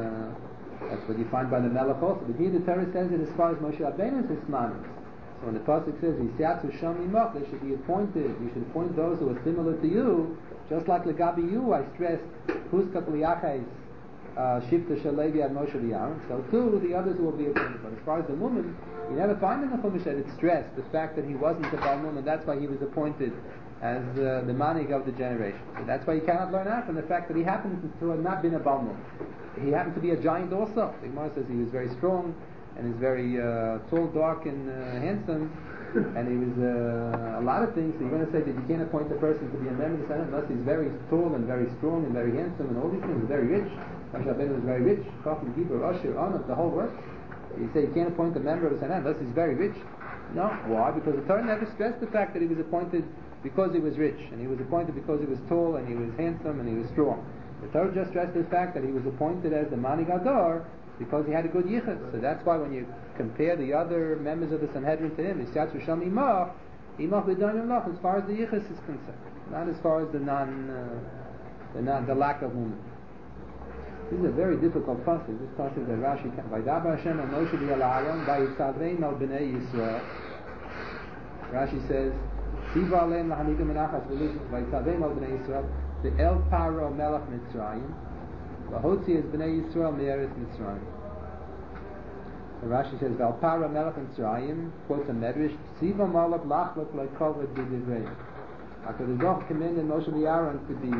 Melech also. But here the Torah says it as far as Moshe Rabbeinu is Hismanis. So when the pasuk says Hisyatz Rishon Imach, they should be appointed. You should appoint those who are similar to you, just like Legabi you. I stressed Huskak Liachais Shifta Shel Levi Ad Moshe V'Aaron. So too, the others will be appointed. But as far as the Mumen, you never find in the Chumash that it's stressed the fact that he wasn't a Baal Mum, and that's why he was appointed as the Manig of the generation. So that's why you cannot learn out from the fact that he happens to have not been a Baal Mum. He happened to be a giant also. The Gemara says he was very strong, and is very tall, dark, and handsome, and he was a lot of things. So you're going to say that you can't appoint a person to be a member of the Senate unless he's very tall and very strong and very handsome and all these things, very rich. Moshe Rabbeinu was very rich, Chacham, Gibor, Usher, Anat, the whole work. You say you can't appoint a member of the Senate unless he's very rich. No, why? Because the Torah never stressed the fact that he was appointed because he was rich, and he was appointed because he was tall, and he was handsome, and he was strong. The Torah just stressed the fact that he was appointed as the Manig Ador because he had a good yichud. So that's why when you compare the other members of the Sanhedrin to him, it's Yad Risham Imach B'Danim Lach, as far as the yichud is concerned, not as far as the lack of movement. This is a very difficult passage. This passage that Rashi can. Vaydaber Hashem al Moshe v'Aaron vayitzavim al bnei Yisrael. Rashi says, Tiva aleim lahanigim menachas v'lish vayitzavim al bnei Yisrael ve'el paro melech Mitzrayim v'hotzi es bnei Yisrael me'eretz Mitzrayim. Rashi says, ve'el paro melech Mitzrayim, quotes a medrash, Tiva malach lachlok le'kovod b'divrei. HaKadosh Baruch Hu commanded Moshe v'Aaron to be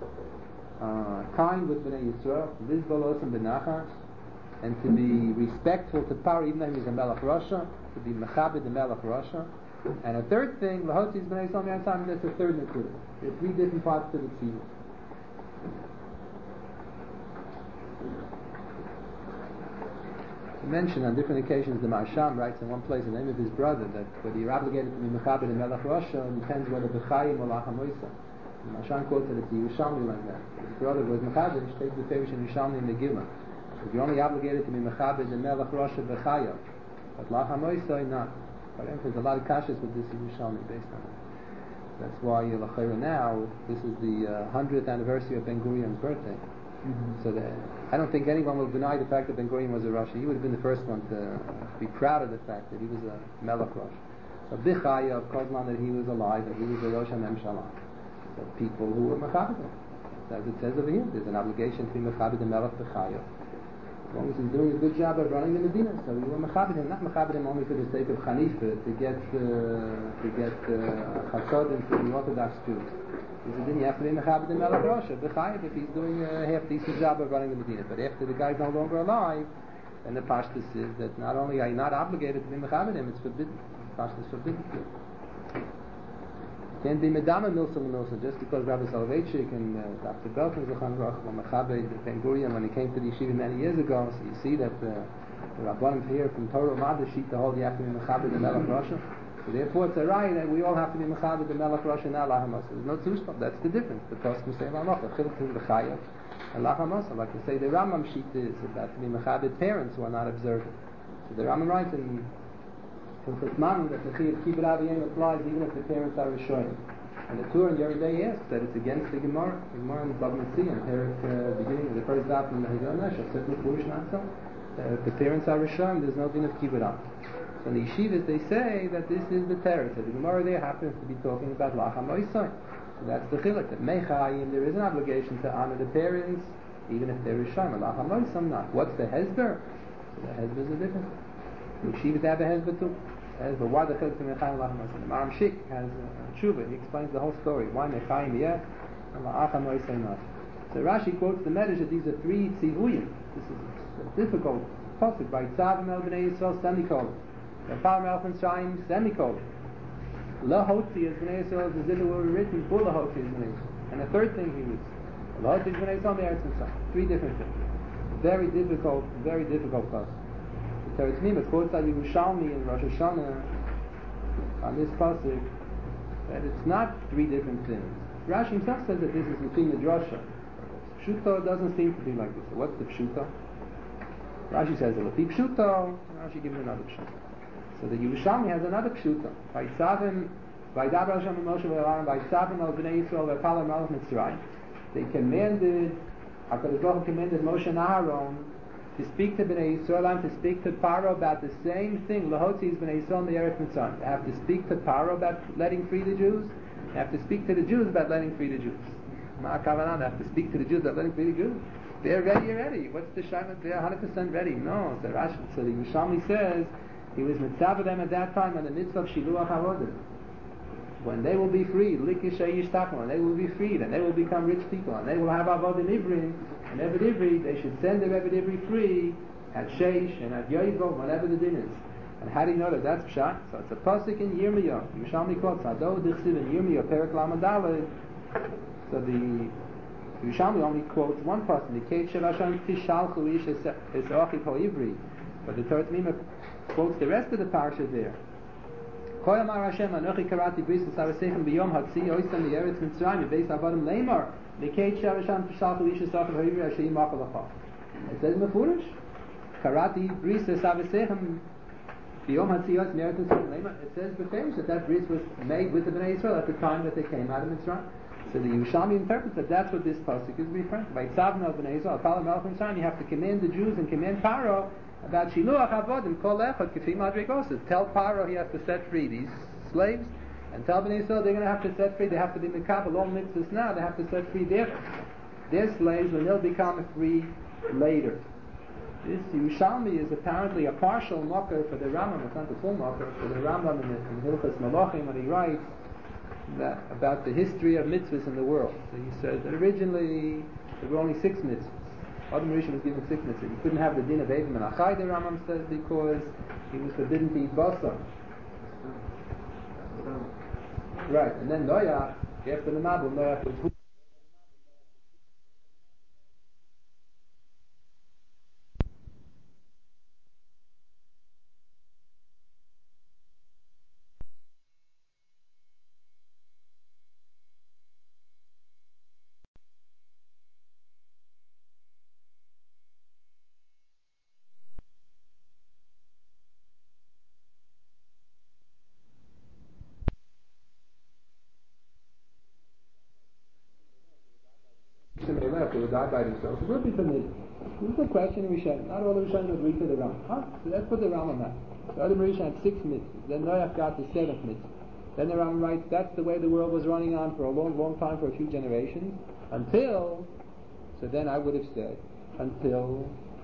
kind with Bnei Yisrael, Lizbal Osam Benachas, and to be respectful to Paro, even though he was a Melech Rasha, to be Mechabed the Melech Rasha. And a third thing, Lahotzi's Bnei Yisrael Me'atzam, that's a third Nakuda. There are three different parts to the tzivah. To mention on different occasions, the Marsham writes in one place the name of his brother that whether you're obligated to be Mechabed the Melech Rasha depends whether B'chayim or Lachamoisa. The Masham quoted it to Yerushalmi like that. His brother was Mechadish, takes the Perish in Yerushalmi in the Gila. If you're only obligated to be Mechabed the Melech Rasha B'chayav, but Lach HaMoisai not. But there's a lot of kashas with this in Yerushalmi based on it. That's why L'chaira now, this is the 100th anniversary of Ben Gurion's birthday. So that I don't think anyone will deny the fact that Ben Gurion was a Rasha. He would have been the first one to be proud of the fact that he was a Melech Rasha. So B'chayav, Kozman, that he was alive and he was a Rosh HaMemshalah. People who were Mechabed. As it says over here, there's an obligation to be Mechabed the Melech B'chayav. As long as he's doing a good job of running the Medina, so we were Mechabed him, not Mechabed him only for the sake of Hanifa, to get Chasodim for the Orthodox Jews. Then you have to be Mechabed the Melech Rasha B'chayav if he's doing a half-decent job of running the Medina. But after the guy's no longer alive, then the Pashtus is that not only are you not obligated to be Mechabed him, it's forbidden. Pashtus is forbidden. Can't be Medama Milsa just because Rabbi Soloveitchik and Dr. Belkin Zechan Roch were Mechabed Ben Gurion when he came to the yeshiva many years ago. So you see that the Rabbanim here from Torah U'Madda sheet the whole you have to be Mechabed the Melech Rasha. So therefore it's a right that we all have to be Mechabed the Melech Rasha and Allah HaMasa. There's no Tzushtov. That's the difference. The Poskim say Malach, the Chiluk between the Chayav and Allah HaMasa. Like to say the Rambam sheet is about to be Mechabed parents who are not observant. So the Rambam writes in Fitzman that the Kibbut Aviyim applies even if the parents are Rishoyim. And the Tur and Yeridei asks that it's against the Gemara. The Gemara in Bab Metzia, in the beginning of the first daf in the Haggadah, says Mefurish not so. If the parents are Rishoyim, there's no din of Kibbut Av. So in the yeshivas they say that this is the Torah. So the Gemara there happens to be talking about Lach HaMoisai. So that's the chiluk. That Mechayim, there is an obligation to honor the parents, even if they're Rishoyim. Lach HaMoisai not. What's the Hezber? So the Hezber is a different thing. The yeshivas have a Hezber too. But why the chiluk to Mechayim Lach HaMoisai? The Maram Shik has Tshuva. He explains the whole story. Why Mechayim yes and Lach HaMoisai not. So Rashi quotes the Medrash that these are three tzivuyim. This is a difficult pasuk by Tzavim El Bnei Yisrael semicolon. Par Melech Mitzrayim semicolon. Lahotzi as Bnei Yisrael as if it were written for Lahotzi as Bnei Yisrael. And the third thing he was Lahotzi as Bnei Yisrael Me'eretz Mitzrayim. Three different things. Very difficult pasuk. The Teretz Mimah quotes out Yerushalmi in Rosh Hashanah on this pasuk that it's not three different things. Rashi himself says that this is between the drasha. Pshuto doesn't seem to be like this. So what's the pshuto? Rashi says the Lafi pshuto. Rashi gives another pshuto. So the Yerushalmi has another pshuto. Vayitzavim Hashem Moshe v'Aaron Vayitzavim al Bnei Yisrael v'Pala Melech Mitzrayim. They commanded, HaKadosh Baruch Hu commanded Moshe and Aaron to speak to Bnei Yisrael and to speak to Paro about the same thing. Lahotzi is Bnei Yisrael Me'eretz Mitzrayim. They have to speak to Paro about letting free the Jews. They have to speak to the Jews about letting free the Jews. Ma'akavanah, they have to speak to the Jews that let it be the Jews. They're ready already. What's the shayla? They're 100% ready. No, so Rashi, so the Yerushalmi says he was mitzvah them at that time on the mitzvah of shiluach havodah. When they will be freed, likishay yishtachma, and they will be freed, and they will become rich people, and they will have avodah ivri, and Eved Ivri, they should send their Eved Ivri free at Sheish and at Yoivel, whenever the din is. And how do you know that that's pshat? So it's a pasuk in Yirmiyah. Yerushalmi quotes Hado Dichsiv in Yirmiyah Perek Lamed Daled. So the Yerushalmi only quotes one pasuk. Miketz Shel Hashem Tishalchu Ish Esochi Po Ivri. But the Torah Tamima quotes the rest of the parsha there. Koy Amar Hashem Anochi Karati Bris Esavasechem B'Yom Hatzi Oisam Yeretz Mitzrayim Beis Avodim Leimar Miketz Shel Hashem Tishalchu Ish Esochi Po Ivri Asher Yimachal Lacha. It says Mefurish Karati Bris Esavasechem B'Yom Hatzi Oisam Yeretz Mitzrayim Leimar. It says beferish that bris was made with the Bnei Yisrael at the time that they came out of Mitzrayim. So the Yerushalmi interprets that that's what this pasuk is referring to. By Tzavna of Bnei Yisrael, Apal Melech Mitzrayim, you have to command the Jews and command Paro about Shiluach Avodim Kol Echad K'fi Madrigos. Tell Paro he has to set free these slaves, and tell Bnei Yisrael they're going to have to set free. They have to be Mekabel all mitzvahs now. They have to set free their slaves, and they'll become free later. This Yerushalmi is apparently a partial mocker for the Rambam. It's not the full mocker for the Rambam in Hilchos Malachim, when he writes that about the history of mitzvahs in the world. So he says that originally there were only 6 mitzvahs. Adam Rishon was given 6 mitzvahs. He couldn't have the din of Avim and Achai, the Rambam says, because he was forbidden to eat basar. Right, and then Noach, after the Mabul, Noach was they would die by themselves. It would be permitted. This is a question of Rishon. Not all the Rishonim agree to the Rambam. So that's what the Rambam has. The other Rishon had 6 mitzvahs. Then Noach got the 7th mitzvah. Then the Rambam writes that's the way the world was running on for a long, long time, for a few generations, until. So then I would have said until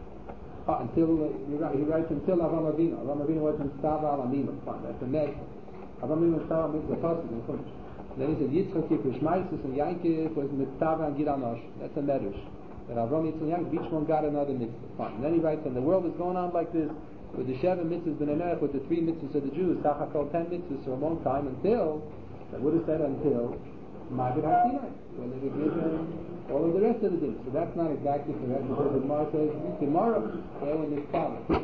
he writes until Avram Avinu. Avram Avinu was Mitzvah al Aminu. Fine, that's a med. Avram Avinu was Mitzvah al Aminu. The pasuk in front. Then he said Yitzchak Yitzchak Shmaisus and Yankov was Mitzvah and Gidanosh. That's a medrash. That Avram Yitzchak and Yankov, each one got another mitzvah. Fine. And then he writes, and the world was going on like this with the 7 mitzvahs B'nai Noach, with the 3 mitzvahs of the Jews. Tachakol 10 mitzvahs for a long time until. I would have said until Magid HaSinai, when they were given all of the rest of the things. So that's not exactly correct because the Gemara says tomorrow they were Mitzvah. So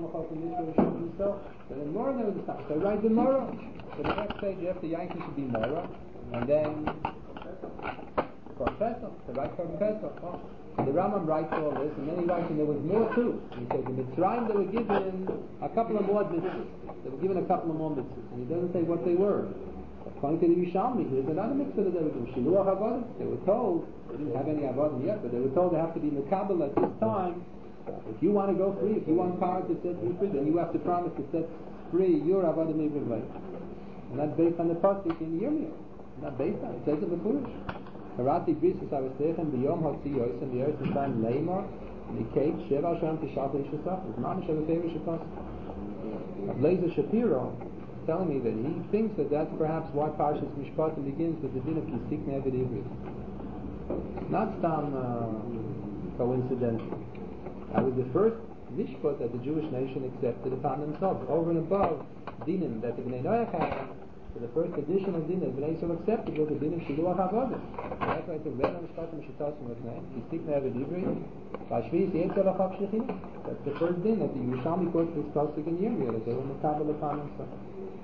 then more than the So write tomorrow. So the next page after Yankov should be Mora. And then from Pesach, the right from Pesach. Oh. The Rambam writes all this, and then he writes, and there was more too. He says, in Mitzrayim they were given a couple of more mitzvahs. They were given a couple of more mitzvahs, and he doesn't say what they were. According to the Yerushalmi, here's another mitzvah that they were doing. Shiluach Avodim. They were told, they didn't have any Avodim yet, but they were told they have to be Mekabel at this time. If you want to go free, if you want power to set you free, then you have to promise to set free your Avodim Ivrim. And that's based on the pasuk in Yirmiyah. Not based on it. It says it before. Karati brisus avestechem b'yom hotzi yoisem b'yeretz mitzrayim leimor miketz sheva shem tishalchu ish esach. It's mamish of a favorite pasuk. Blazer Shapiro is telling me that he thinks that that's perhaps why Parshas Mishpatim begins with the din of Kisik Neved Ivri. Not some coincidental. That was the first mishpat that the Jewish nation accepted upon themselves, over and above dinim that the Bnei Noach had. So the first edition of din that Bnei Yisrael accepted was the din of Shiluach Avodim. That's why it says, "Ve'en Mishpatim Shitasim with name Kisik Neved Ivri V'Ashvius Yetzel Achav Shechina." That's the first din that the Yerushalmi quotes this pasuk in Yirmiyah that they were Mekabel upon themselves.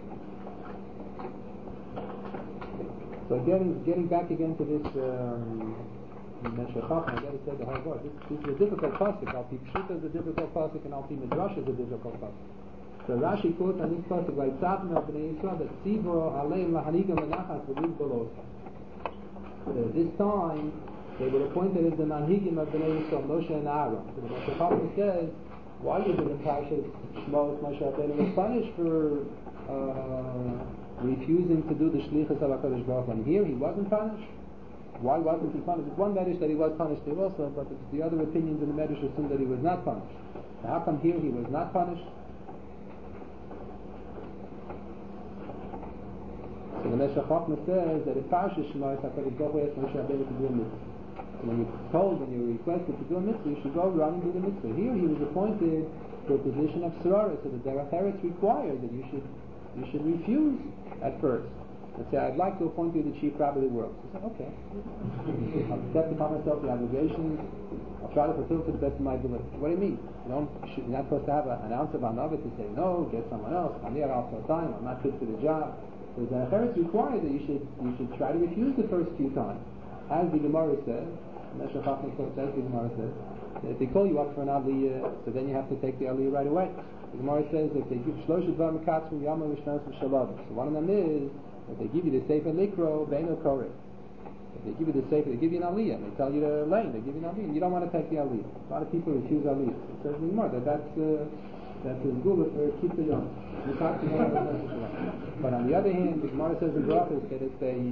So getting back again to this Meshachach, I got to say the whole word. This is a difficult pasuk. Al Pi Pshuta is a difficult pasuk, and Al Pi Midrash is a difficult pasuk. So Rashi quotes on this pasuk by Tzavna of Bnei Yisrael that Tzibor Aleim Lahanigam Lenachas V'Liv Belosa. This time they were appointed as the Manhigim of Bnei Yisrael, Moshe and Aaron. So the Meshachach says, why is it in Parshas Shmos Moshe Rabbeinu was punished for refusing to do the shlichus of HaKadosh Baruch Hu? And here he wasn't punished. Why wasn't he punished? There's one medrash that he was punished there also, but the other opinions in the medrash assume that he was not punished. So how come here he was not punished? So the Meshech Chochmah says that in Parshas Shmos, HaKadosh Baruch Hu asked Moshe Rabbeinu to do a mitzvah. So when you were requested to do a mitzvah, you should go run and do the mitzvah. Here he was appointed to a position of sororah, so the Derech Eretz required that you should refuse at first. And say, I'd like to appoint you the chief rabbi of the world. So he said, okay. I'll accept upon myself the obligations. I'll try to fulfill to the best of my ability. What do you mean? You're not supposed to have an ounce of anava to say, no, get someone else. I'm here all the time. I'm not fit for the job. So the Derech Eretz required that you should try to refuse the first few times. As the Gemara says, Meshech Chochmah says, the Gemara says, if they call you up for an aliyah, so then you have to take the aliyah right away. The Gemara says if they give shlosh dvar mekatzim yama v'shnas v'shalom. So one of them is if they give you the sefer likro beino koreh. If they give you the sefer, they give you an aliyah, and they tell you to lane, they give you an aliyah, and you don't want to take the aliyah. A lot of people refuse aliyah. It says in the Gemara that's his gula for kitzur yom. But on the other hand, the Gemara says in Brachos that if they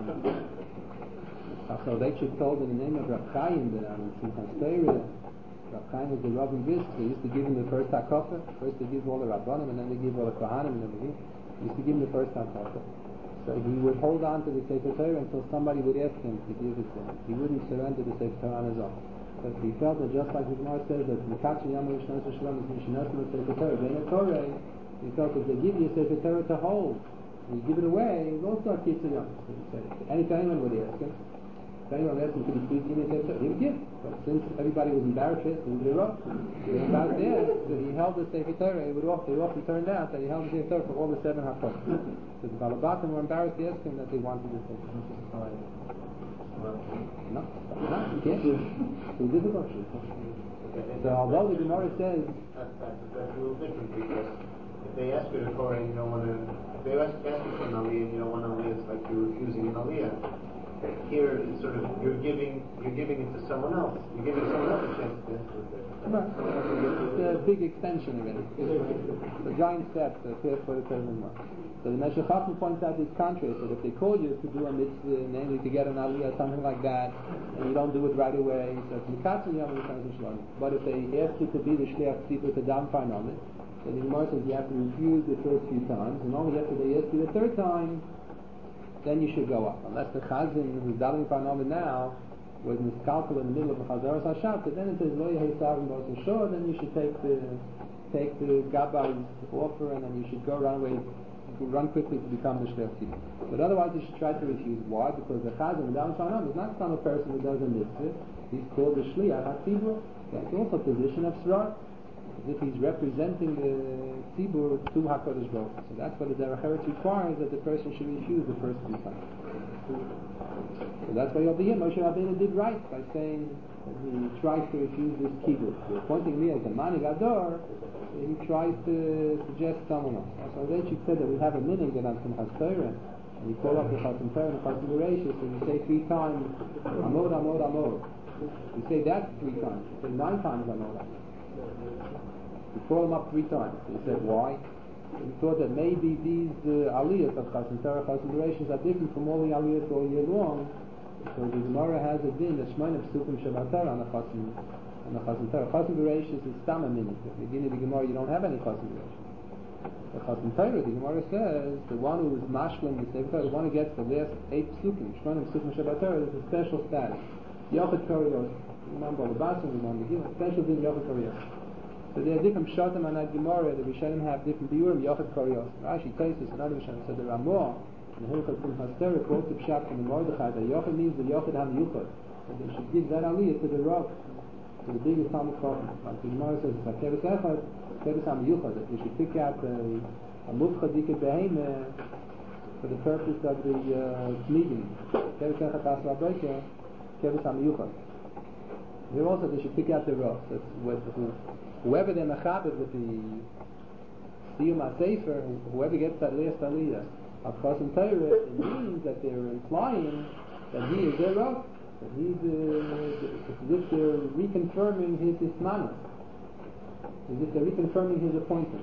so they should told in the name of Rav Chaim that on Simchas Torah, Rav Chaim was the Rav in Brisk. They used to give him the first hakafa. First they give all the Rabbanim, and then they give all the Kohanim, and then they used to give him the first hakafa. So he would hold on to the Sefer Torah until somebody would ask him to give it to him. He wouldn't surrender the Sefer Torah on his own. But he felt that just like the Gemara says that Mekatzu Yama Rishnas V'Shalom is Mishnah the Sefer Torah, Bein Torah, he felt that if they give you a Sefer Torah to hold, and you give it away, it's also a Kitzur Yom. Anyone would ask him. If anyone asked him, could you please give me a Sefer Torah? He would give. But since everybody was embarrassed, they were about there, so he held the Sefer Torah. They often turned out that he held the Sefer Torah for all the 7 hakot. So the Balabatim were embarrassed to ask him that they wanted the Sefer Torah. No, you can't. It's too difficult. So although the Gemara says that's a little different because if they ask you to Torah and you don't want to, if they ask you for an aliyah and you don't want an aliyah, it's like you're refusing an aliyah. Here, it's sort of you're giving it to someone else. You're giving someone else a chance to answer it. Right. It's a big extension of it. It's a giant step for the present one. So the Meshech Chochmah points out this contrast that if they call you to do a mitzvah, namely to get an aliyah or something like that, and you don't do it right away, so it's Mekatzu Yom Rishnas V'Shalom. But if they ask you to be the shliach tzibur to daven on it, then the Gemara says you have to refuse the first few times, and only after they ask you the third time, then you should go up. Unless the chazan who's davening on it now was miscalculated in the middle of the Chazaras Hashat, but then it says Lo Yehei Savim B'Oseh Shor, then you should take the Gabai's offer, and then you should run quickly to become the shliach tzibur. But otherwise you should try to refuse. Why? Because the chazan who davening on is not some person who does a mitzvah. He's called the shliach tzibur. That's also a position of srar, as if he's representing the tzibur to HaKadosh Baruch Hu. So that's what the Derech Eretz requires, that the person should refuse the first 2 times. So that's why over here Moshe Rabbeinu did right by saying that he tries to refuse this kibbutz. Appointing me as a manig ador, he tries to suggest someone else. So Rashid said that we have a minhag that on Simchas Torah, and you call up the Chasam Torah and the Chasam Bereshis, and you say 3 times Amod, Amod, Amod. You say that 3 times. You say 9 times Amod. You call them up 3 times. He said why? He thought that maybe these aliyahs of Chasam Torah, Chasam Bereshis are different from all the aliyahs all year long. So the Gemara has a din that Shmonim Psukim Shabbat Torah on the Chasam Torah. Chasam Bereshis is Stam a minute. At the beginning of the Gemara you don't have any Chasam Bereshis. The Chasam Torah, the Gemara says, the one who is mashlim the Sefer Torah, the one who gets the last 8 Psukim, Shmonim Psukim Shabbat Torah, is a special status. Yochid Koryos, Imam Balabasim, Imam Megillah, special din Yochid Koryos. So there are different shatim on that Gemara. The Rishonim have different biurim. Yochid Koryos. Rashi Taisus and other Rishonim. So the Ramah in the Hilchot Simchas Torah quotes the pshat from the Mordechai that Yochid means the Yochid HaMiyuchad. So they should give that aliyah to the Rav, to the biggest Talmid Chacham. Like the Gemara says, it's like Kevis Echad, Kevis HaMiyuchad. That we should pick out a Mufchadik Behemah for the purpose of the meeting. Kevis Echad Tas Rabbeika, Kevis HaMiyuchad. Here also they should pick out the Rav. That's whoever they're mechabed with the Siyum HaSefer, whoever gets that last aliyah of Chasam Torah, it means that they're implying that he is their Rav, that he's as if they're reconfirming his Ismanus, as if they're reconfirming his appointment.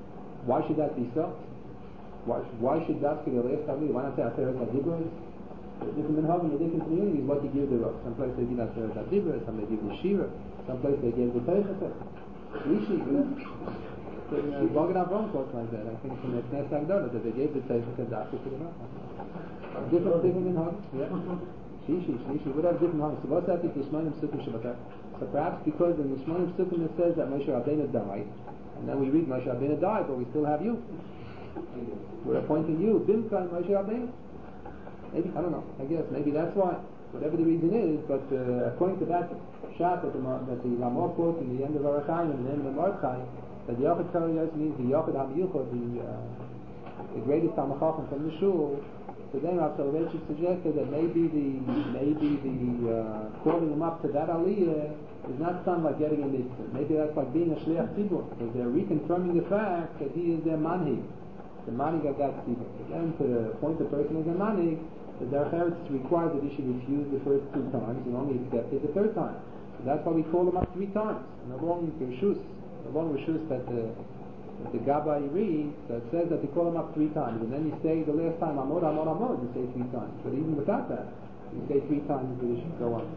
Why should that be so? Why should that be the last aliyah? Why not say Aseret HaDibros? Different minhagim in different communities, what you give the rock. Some place they give Aseret HaDibra, some they give the Shira, some place they give the Teichata. Rishi, Bogan Avram quotes like that. I think from the Knesset Agdala that they gave the Teichata Dafka to the rock. Different minhagim, yeah. Shishi, whatever different minhagim. So what's that with the Shmonim Sukkim Shabbatar? So perhaps because in the Shmonim Sukkim it says that Moshe Rabbeinu died, and then we read Moshe Rabbeinu died, but we still have you. We're appointing you, Bimka and Moshe Rabbeinu. Maybe, I don't know, I guess, maybe that's why, whatever the reason is, but according to that shot that the Lamor quotes in the end of Arachayim, in the end of the Mordechai, that the Yochid Kariyos means the Yochid HaMiyuchot, the greatest Talmid Chacham from the Shul. So then Rav Soloveitchik suggested that maybe the calling him up to that Aliyah is not something like getting a mitzvah. Maybe that's like being a Shliach Tzibur, because they're reconfirming the fact that he is their manhig, the manhig of that Tzibur. Then to appoint the person as a manhig, the Derech Eretz requires that he should refuse the first 2 times and only accept it the 3rd time. So that's why we call him up 3 times. And along Rishus that the Gabbai reads, that says that they call him up 3 times, and then you say the last time Amod, you say 3 times. But even without that, you say 3 times that it should go on.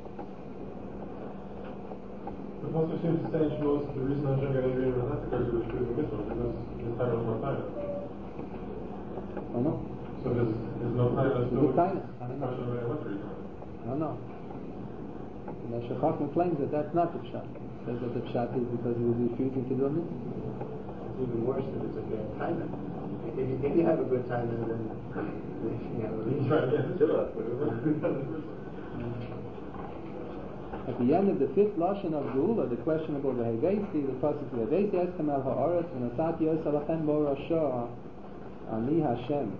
The Pasuk seems to say in Shmos the reason Hashem got angry with that because it was true to mitzvah, because his time was more time. Oh no. So there's no time that's still I don't know. And the Shechachim claims that that's not the pshat. It says that the pshat is because he was refusing to do a mitzvah. It's even worse if it's a bad time. If you have a good time, then you have a reason to do it. At the end of the 5th Lashon of Geula, the question about the Hevesi, the pasuk of Hevesi Eskem al Haaretz v'nasati Yos Alachem Bo Rasha Ani Hashem.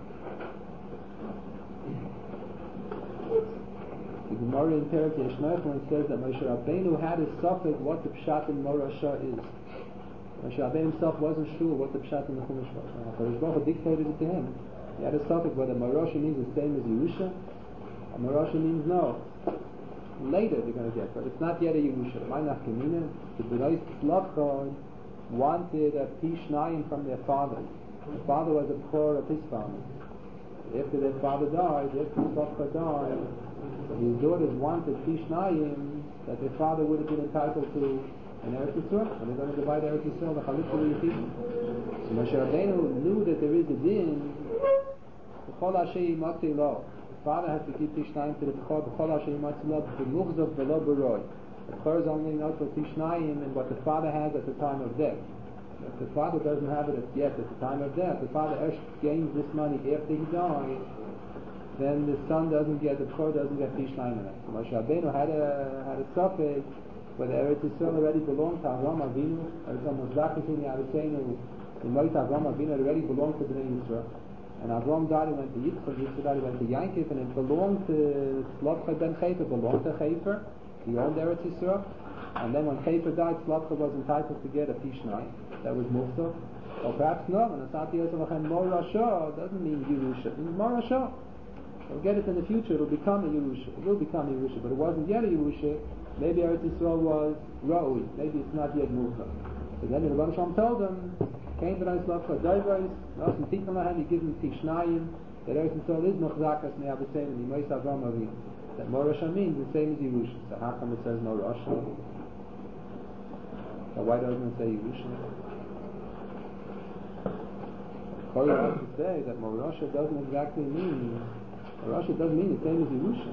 The Gemara in Perek Yeshmachon says that Moshe Rabbeinu had a suffix what the pshat in Morasha is. Moshe Rabbeinu himself wasn't sure what the pshat in the Chumash was. Hakadosh Baruch Hu dictated it to him. He had a suffix whether Morasha means the same as Yerusha, or Morasha means no. Later they're going to get, but it's not yet a Yerusha. My nafkamina, the B'nai Tzlachon wanted a Pishnayim from their father. The father was a core of his family. After their father died, after Tzlachon died, his daughters wanted Pishnayim that their father would have been entitled to in Eretz Yisrael. When they're going to divide Eretz Yisrael, the Chaluk will be so Moshe Rabbeinu knew that there is a din. The father has to give Pishnayim to the B'chor. The Chol Hashem Yimatzillah b'muchzav v'lo b'roi. The B'chor is only not for Pishnayim and what the father has at the time of death. If the father doesn't have it yet at the time of death, the father gains this money after he dies, then the son doesn't get, the B'chor doesn't get Pishnayim in it. So Moshe Rabbeinu had a suffix where the Eretz Yisrael already belonged to Avram Avinu. Avram was Zakatini Aviseinu. The Moit Avram Avinu already belonged to Bnei Yisrael. And Avram died and went to Yitzchak, Yitzchak died and went to Yankif, and it belonged to Tzlachon ben Chefer, belonged to Chefer. He owned Eretz Yisrael. And then when Chefer died, Tzlachon was entitled to get a Pishnayim. That was Mufsah. Or perhaps no, and Asati Yosef Mor Rasha doesn't mean Yerusha. It means Mor Rasha. We'll get it in the future, it'll become a Yerusha. It will become a Yerusha, but it wasn't yet a Yerusha. Maybe Eretz Yisrael was Ra'ui. Maybe it's not yet Mufsah. So then the Rebbe Shalom told them, Kain B'nai Tzlachon Dayvais, Nosim Tikkun Lahem, you give them Pishnayim, that Eretz Yisrael is Mechzakas Me'aviseinu, Yimois Avram Avinu. That Mor Rasha means the same as Yerusha. So how come it says Mor Rasha? So why doesn't it say Yerusha? Chori has to say that Mor Rasha doesn't exactly mean, Mor Rasha doesn't mean the same as Yerusha.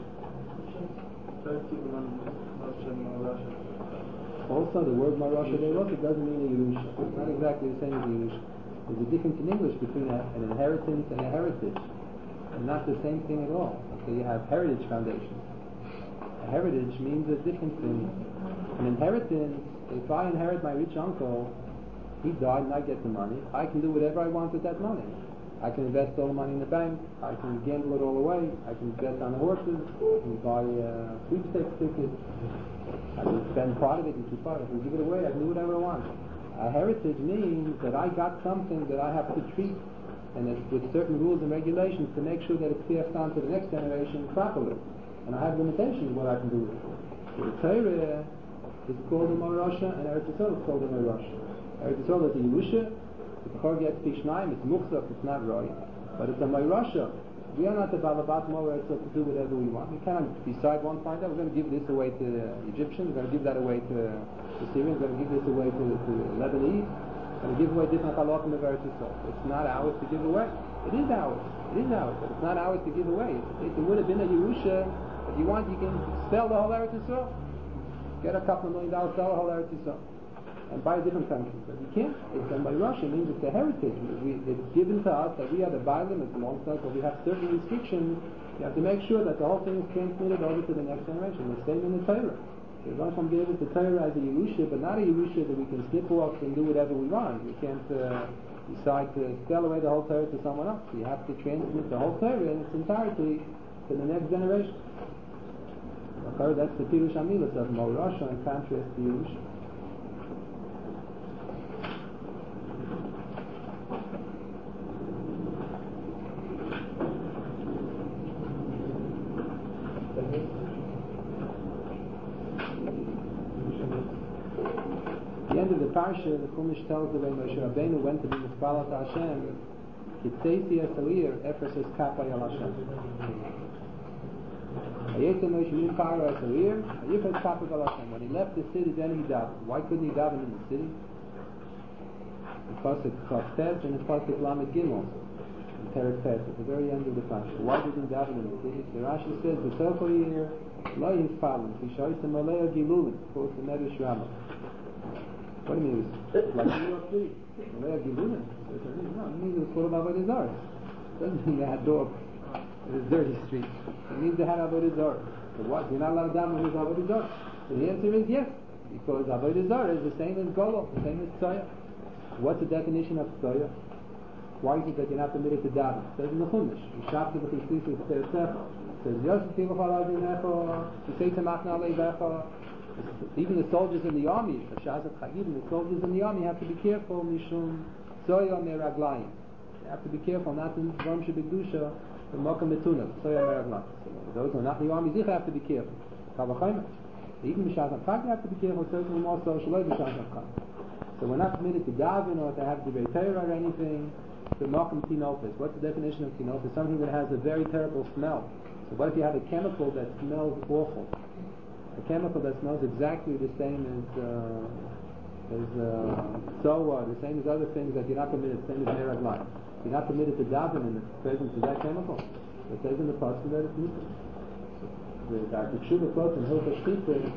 Also, the word Mor Rasha Deirot doesn't mean a Yerusha. It's not exactly the same as a Yerusha. There's a difference in English between an inheritance and a heritage, and not the same thing at all. So you have heritage foundations. A heritage means a different thing. An inheritance, if I inherit my rich uncle, he died and I get the money, I can do whatever I want with that money. I can invest all the money in the bank, I can gamble it all away, I can bet on the horses, I can buy sweepstakes tickets, I can spend part of it and keep part of it, I can give it away, I can do whatever I want. A heritage means that I got something that I have to treat and it's with certain rules and regulations to make sure that it's passed on to the next generation properly. And I have limitations what I can do with it. So the Torah is called a Mor Rasha and Eretz Yisrael is called a Mor Rasha. Eretz Yisrael is a Yerusha. The B'chor gets Pishnayim, it's Muchzak, it's not right. But it's a Mor Rasha. We are not the Balabat Moretz to do whatever we want. We cannot decide one point out, we're going to give this away to the Egyptians, we're going to give that away to the Syrians, we're going to give this away to Lebanese, we're going to give away different halachim of Eretz Yisrael. It's not ours to give away. It is ours, but it's not ours to give away. If it would have been a Yerusha, if you want, you can sell the whole Eretz Yisrael. Get a couple $1 million, sell the whole Eretz Yisrael. And buy a different country. But you can't. It's done by Russia. It means it's a heritage. It's given to us that we are the Bailim, it belongs to us, but we have certain restrictions. You have to make sure that the whole thing is transmitted over to the next generation. The same in the Torah. The Rambam gave us the Torah as a Yerusha, but not a Yerusha that we can snip off and do whatever we want. We can't decide to sell away the whole Torah to someone else. You have to transmit the whole Torah in its entirety to the next generation. That's the Pirush Amilas of Morasha in contrast to Yerusha. The end of the parsha, the Chumash tells the way Moshe Rabbeinu went to be Mispal to Hashem, Kitzeisi Esalir, Efres Es Kapay Al Hashem. Hayetze Moshe Min Paro Esalir, Hayefes Kapay Al Hashem. When he left the city, then he davened. Why couldn't he daven in the city? The pasuk Chaftet and the pasuk Lamed Gimel, in Perek Tes, at the very end of the parsha. Why didn't he daven in the city? The Rashi says, B'Socho Yir, Lo Yifalin, Kishoytem Alei Gilulin, quotes the Medrash Rabbah. What do you mean? Like New York City. Alei Gilulin. No, it means it was full of Avodah Zarah. It doesn't mean they had dogs. It was dirty streets. It means they had Avodah Zarah. So what? You're not allowed to daven with Avodah Zarah. So the answer is yes, because Avodah Zarah is the same as Golo, the same as Tzoya. What's the definition of Tzoya? Why is it that you're not permitted to daven? It says in the Chumash, Yishavta v'chislisu v'teresecha. It says, Yosef tiluch al adinecha, Yisei temachna aleivecha. Even the soldiers in the army, the soldiers in the army have to be careful, Mishum Tzoya meraglayim. They have to be careful not to Rom Shebedusha, the Mokam Betuna, Tzoya meraglayim. Those who are not in the army, they have to be careful. Even Mishas HaChag have to be careful, certainly more so, Shaloi Mishas HaChag. So we're not permitted to daven or to have the Torah or anything. The Mokam Tinofis. What's the definition of Tinofis? Something that has a very terrible smell. So what if you have a chemical that smells awful? A chemical that smells exactly the same as soa, the same as other things that you're not permitted, the same as meraglayim. You're not permitted to daven in the presence of that chemical. It says in the pasuk that it's mutar. The Dr. Tshuva quotes in Hilchos Shchita.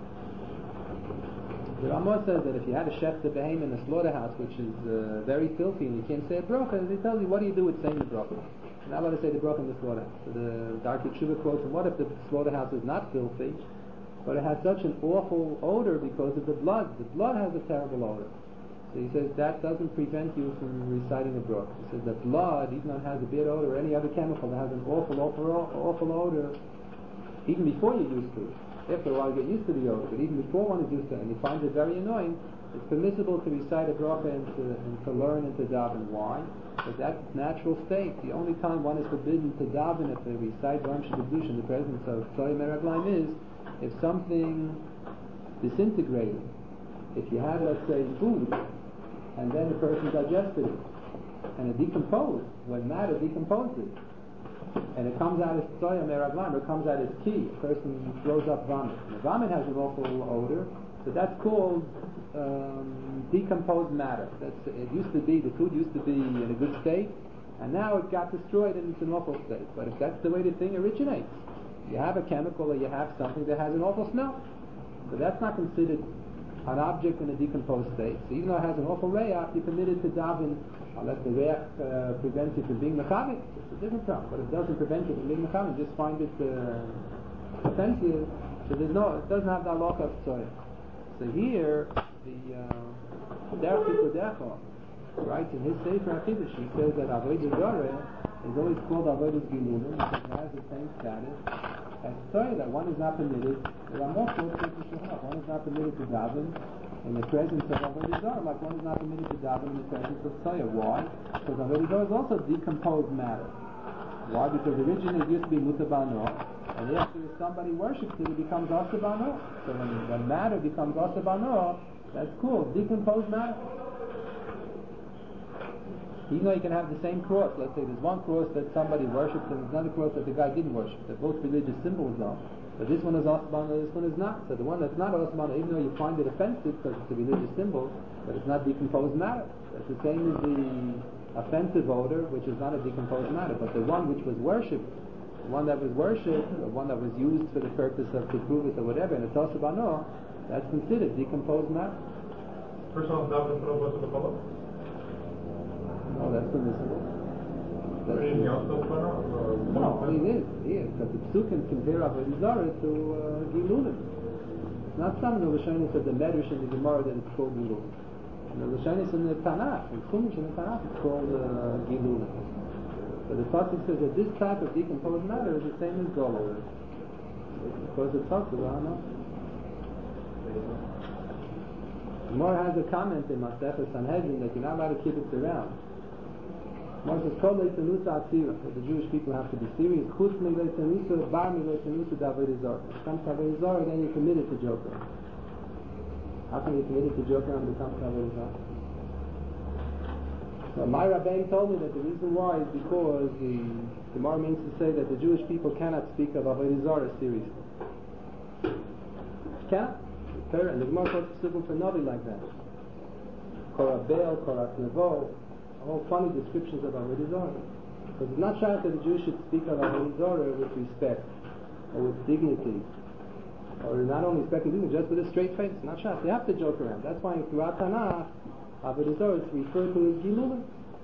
The Ramah says that if you had a shechta behem in a slaughterhouse, which is very filthy, and you can't say a bracha, he tells you what do you do with saying the bracha. You're not allowed to say the bracha in the slaughterhouse. So the Dr. Tshuva quotes, what if the slaughterhouse is not filthy, but it has such an awful odor because of the blood? The blood has a terrible odor. So he says that doesn't prevent you from reciting a bracha. He says that blood, even though it has a bad odor, or any other chemical that has an awful odor, even before you're used to it. After a while you get used to the odor, but even before one is used to it and he finds it very annoying, it's permissible to recite a bracha and to learn and to daven. Why? Because that's its natural state. The only time one is forbidden to daven and to recite Ram Shebedusha in the presence of Tzoya meraglayim is if something disintegrated. If you had, let's say, food and then the person digested it and it decomposed, when matter decomposes and it comes out as Tzoya meraglayim, or it comes out as ki, a person throws up vomit. And the vomit has an awful odor, so that's called decomposed matter. It used to be, the food used to be in a good state, and now it got destroyed and it's an awful state. But if that's the way the thing originates, you have a chemical or you have something that has an awful smell, so that's not considered an object in a decomposed state. So even though it has an awful reach, you're permitted to daven unless the reach prevents you from being mechavik. It's a different problem. But if it doesn't prevent you from being mechavik, just find it offensive. So it doesn't have the halacha of tzoya. So here the Derech Pikudecha writes in his Sefer HaChiddush, he says that Avodah Zarah is always called Avodah Gilulin because it has the same status as Tzoya, that one is not permitted. The Ramah quotes one is not permitted to daven in the presence of Avodah Zarah, like one is not permitted to daven in the presence of Tzoya. Why? Because Avodah Zarah is also decomposed matter. Why? Because originally it used to be mutar b'ano, and after somebody worships it, it becomes asa b'ano. So when matter becomes asa b'ano, that's cool. Decomposed matter. Even though you can have the same cross, let's say there's one cross that somebody worships and there's another cross that the guy didn't worship. They're both religious symbols now. But this one is Osman and this one is not. So the one that's not Osman, even though you find it offensive because it's a religious symbol, but it's not decomposed matter. That's the same as the offensive odor, which is not a decomposed matter. But the one which was worshipped, the one that was worshipped, the one that was used for the purpose of Kippurus or whatever, and it's also Bano, that's considered decomposed matter. Personal davening for the Bala? No, that's permissible. Anything else that's Bala? No, he is. Because the Psukim compare Avodah Zarah to Gilulim. It's not some of the Lashonis of the Medrash in the Gemara that it's called Gilulim. And the Lashonis in the Tanakh, in Chumash in the Tanakh, it's called Gilulim. But the Pasuk says that this type of decomposed matter is the same as Golol. Because it talks about no. Gemara has a comment in Masechah Sanhedrin that you're not allowed to keep it around. Gemara says, "Kol leitanusa atzira," that the Jewish people have to be serious. Chutz mi leitanusa, bar mi leitanusa d'avodah zarah. When it comes to avodah zarah, then you're committed to joking. How can you committed to joking when it comes to avodah zarah? So my Rabbein told me that the reason why is because the Gemara means to say that the Jewish people cannot speak of avodah zarah seriously. Cannot. And the Gemara quotes Pesukah for Navi like that. Korah Bel, Korah Nevo, all funny descriptions of Avodah Zarah. Because it's not shy that the Jews should speak of Avodah Zarah with respect, or with dignity, or not only respect and dignity, just with a straight face. Not shy. They have to joke around. That's why throughout Tanakh, Avodah Zarah is referred to as Gilulim.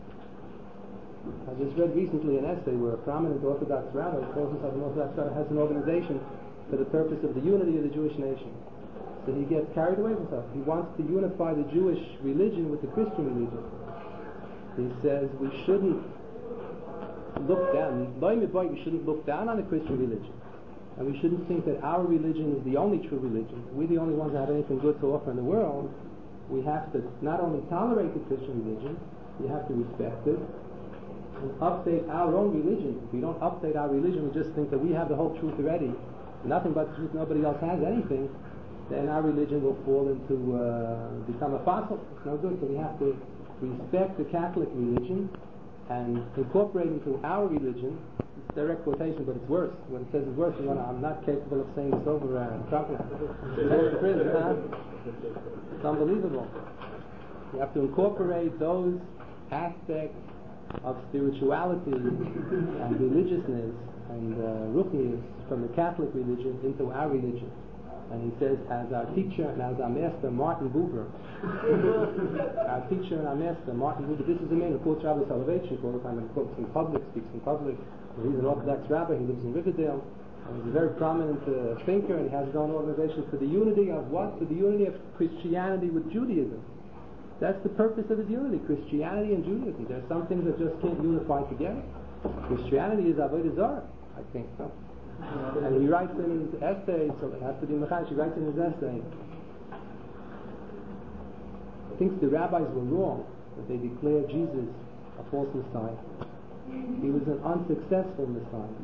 I just read recently an essay where a prominent Orthodox rabbi, calls himself an Orthodox rabbi, has an organization for the purpose of the unity of the Jewish nation. So he gets carried away with himself. He wants to unify the Jewish religion with the Christian religion. He says we shouldn't look down. We shouldn't look down on the Christian religion, and we shouldn't think that our religion is the only true religion. We're the only ones that have anything good to offer in the world. We have to not only tolerate the Christian religion, we have to respect it and update our own religion. If we don't update our religion, we just think that we have the whole truth already, nothing but the truth. Nobody else has anything. Then our religion will fall into become a fossil. It's no good. So we have to respect the Catholic religion and incorporate into our religion. It's a direct quotation, but it's worse. When it says it's worse, I'm not capable of saying this over trumpet. It's unbelievable. You have to incorporate those aspects of spirituality and religiousness and ruchnius from the Catholic religion into our religion. And he says, as our teacher and as our master, Martin Buber, our teacher and our master, Martin Buber, this is a man who quotes Rabbi Soloveitchik all the time, and quotes in public, speaks in public. He's an Orthodox rabbi, he lives in Riverdale, and he's a very prominent thinker, and he has his own organization for the unity of what? For the unity of Christianity with Judaism. That's the purpose of his unity, Christianity and Judaism. There are some things that just can't unify together. Christianity is Avodah Zarah, I think so. And he writes in his essay, so it has to be Mechash, he writes in his essay, he thinks the rabbis were wrong that they declared Jesus a false Messiah. He was an unsuccessful Messiah.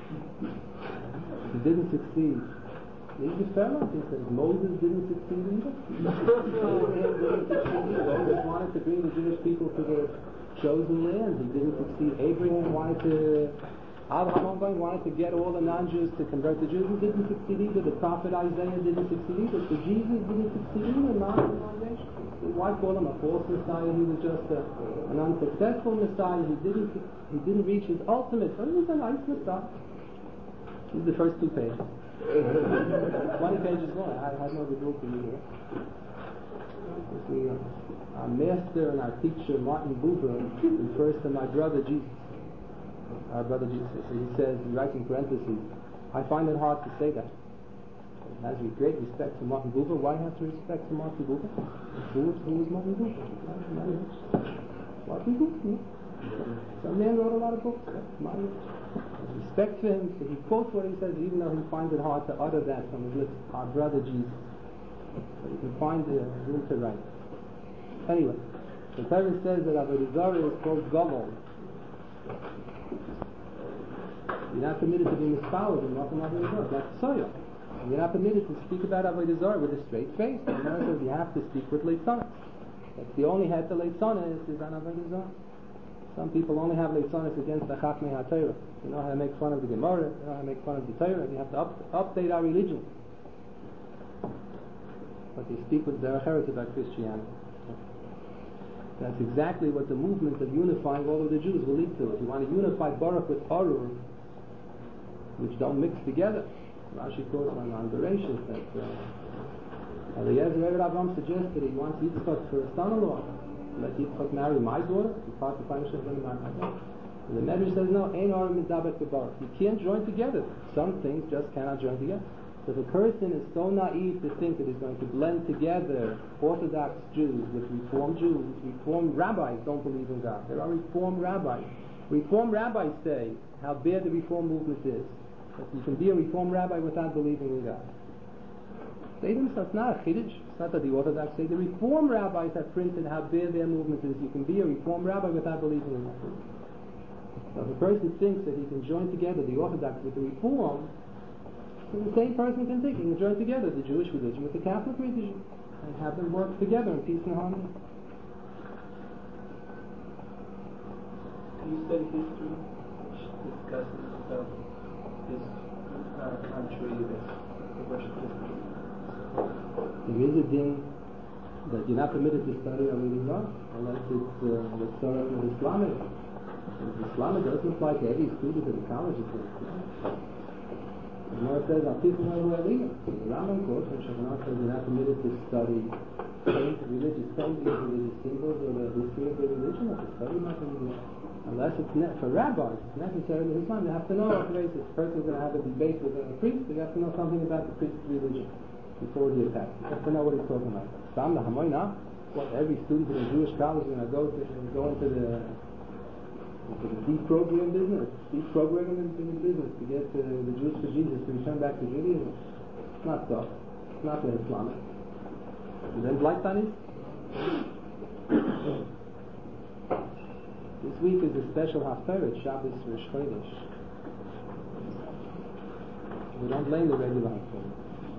He didn't succeed. He's a Pharaoh, he says. Moses didn't succeed either. Abraham didn't succeed. Moses wanted to bring the Jewish people to the chosen land. He didn't succeed. Abraham wanted to get all the non-Jews to convert to Jews. He didn't succeed either. The prophet Isaiah didn't succeed either. So Jesus didn't succeed either. Not in the congregation. Why call him a false Messiah? He was just an unsuccessful Messiah. He didn't reach his ultimate. But he was a nice Messiah. This is the first 2 pages. 20 pages long. I have no good for you here. Our master and our teacher, Martin Buber, refers to my brother Jesus. Our brother Jesus. He says, he writes in parentheses, I find it hard to say that. As with great respect to Martin Buber, why have to respect to Martin Buber? Who was Martin Buber? Martin Buber. Some man wrote a lot of books. Respect to him, so he quotes what he says, even though he finds it hard to utter that from his lips. Our brother Jesus. But you can find the room to write. Anyway, the Torah says that Avodah Zarah is called Gomel. You're not permitted to be misfollowed in nothing Avodah Zarah. That's Soya. You're not permitted to speak about Avodah Zarah with a straight face. The Torah says you have to speak with Leitzana. That's the only head to Leitzana is on Avodah Zarah. Some people only have leitzonis against the Chachmei HaTorah. They know how to make fun of the Gemara, they know how to make fun of the Torah, and you have to update our religion. But they speak with their heritage about Christianity. That's exactly what the movement of unifying all of the Jews will lead to. If you want to unify Baruch with Arur, which don't mix together, Rashi quotes on Bereshit that Eliezer Rebbe Avram suggested he wants Yitzchak for a son-in-law. Let Yitzchak marry my daughter. He's part of the financial going to marry my daughter. And the Medrash says no, Ein Arum Mizdabek B'Baruch. You can't join together. Some things just cannot join together. So if a person is so naive to think that he's going to blend together Orthodox Jews with Reform Jews, Reform rabbis don't believe in God. There are Reform rabbis. Reform rabbis say how bad the Reform movement is. That you can be a Reform rabbi without believing in God. They themselves, it's not a chiddush. It's not that the Orthodox say. The Reform rabbis have printed how bad their movement is. You can be a Reform rabbi without believing in God. So if a person thinks that he can join together the Orthodox with the Reform, so the same person can think he can join together the Jewish religion with the Catholic religion and have them work together in peace and harmony. Can you study history which discusses about this country, this Russian history? There is a din that you're not permitted to study Aliyah unless it's the Torah of Islamic. Islamic doesn't apply to every student in the college. The Gemara says, "Al Tifnei Aliyah." The Rambam quotes from Shulchan says you're not permitted to study religious paintings, religious symbols, or the history of the religion. To study nothing unless it's for rabbis. It's necessary in Islam. You have to know what basis. A person is going to have a debate with a priest. You have to know something about the priest's religion before he attacks. You have to know what he's talking about. Sam the Hamoyna, what every student in a Jewish college is going to go into the deprogram business, deprogramming business to get the Jews for Jesus to return back to Judaism. It's not so. It's not the Islamic. And then blight on it. This week is a special Haftarah, Shabbos Rosh Chodesh. We don't blame the regular Haftarah.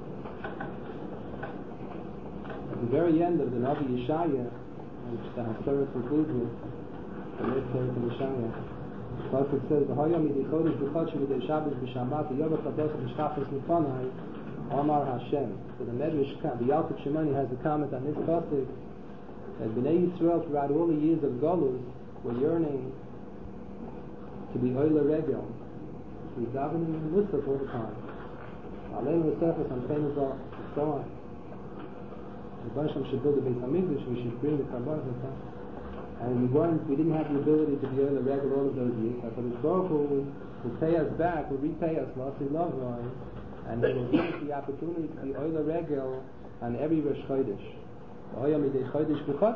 At the very end of the Navi Yeshaya, which the Haftarah concludes with, the next part of Yeshaya, the Pasuk says, "V'hayom midei chodesh b'chodshim midei Shabbos b'Shabbat v'yovach hados v'shchachos mifanai Amar Hashem." So the Medrash, the Yalkut Shimoni has a comment on this Pasuk that Bnei Yisrael throughout all the years of Golus were yearning to be Oile Regel, to be davening in Musaf all the time. Aleinu Yosefus on Penazah, and so on. The Baruch Shem should build a Beit HaMikdash, we should bring the Karbanos and so on. And we didn't have the ability to be Oile Regel all of those years. But the Baruch Hu will pay us back, will repay us, Lasi Lavoi, and he will give us the opportunity to be Oile Regel on every Rosh Chodesh. We come to be Oile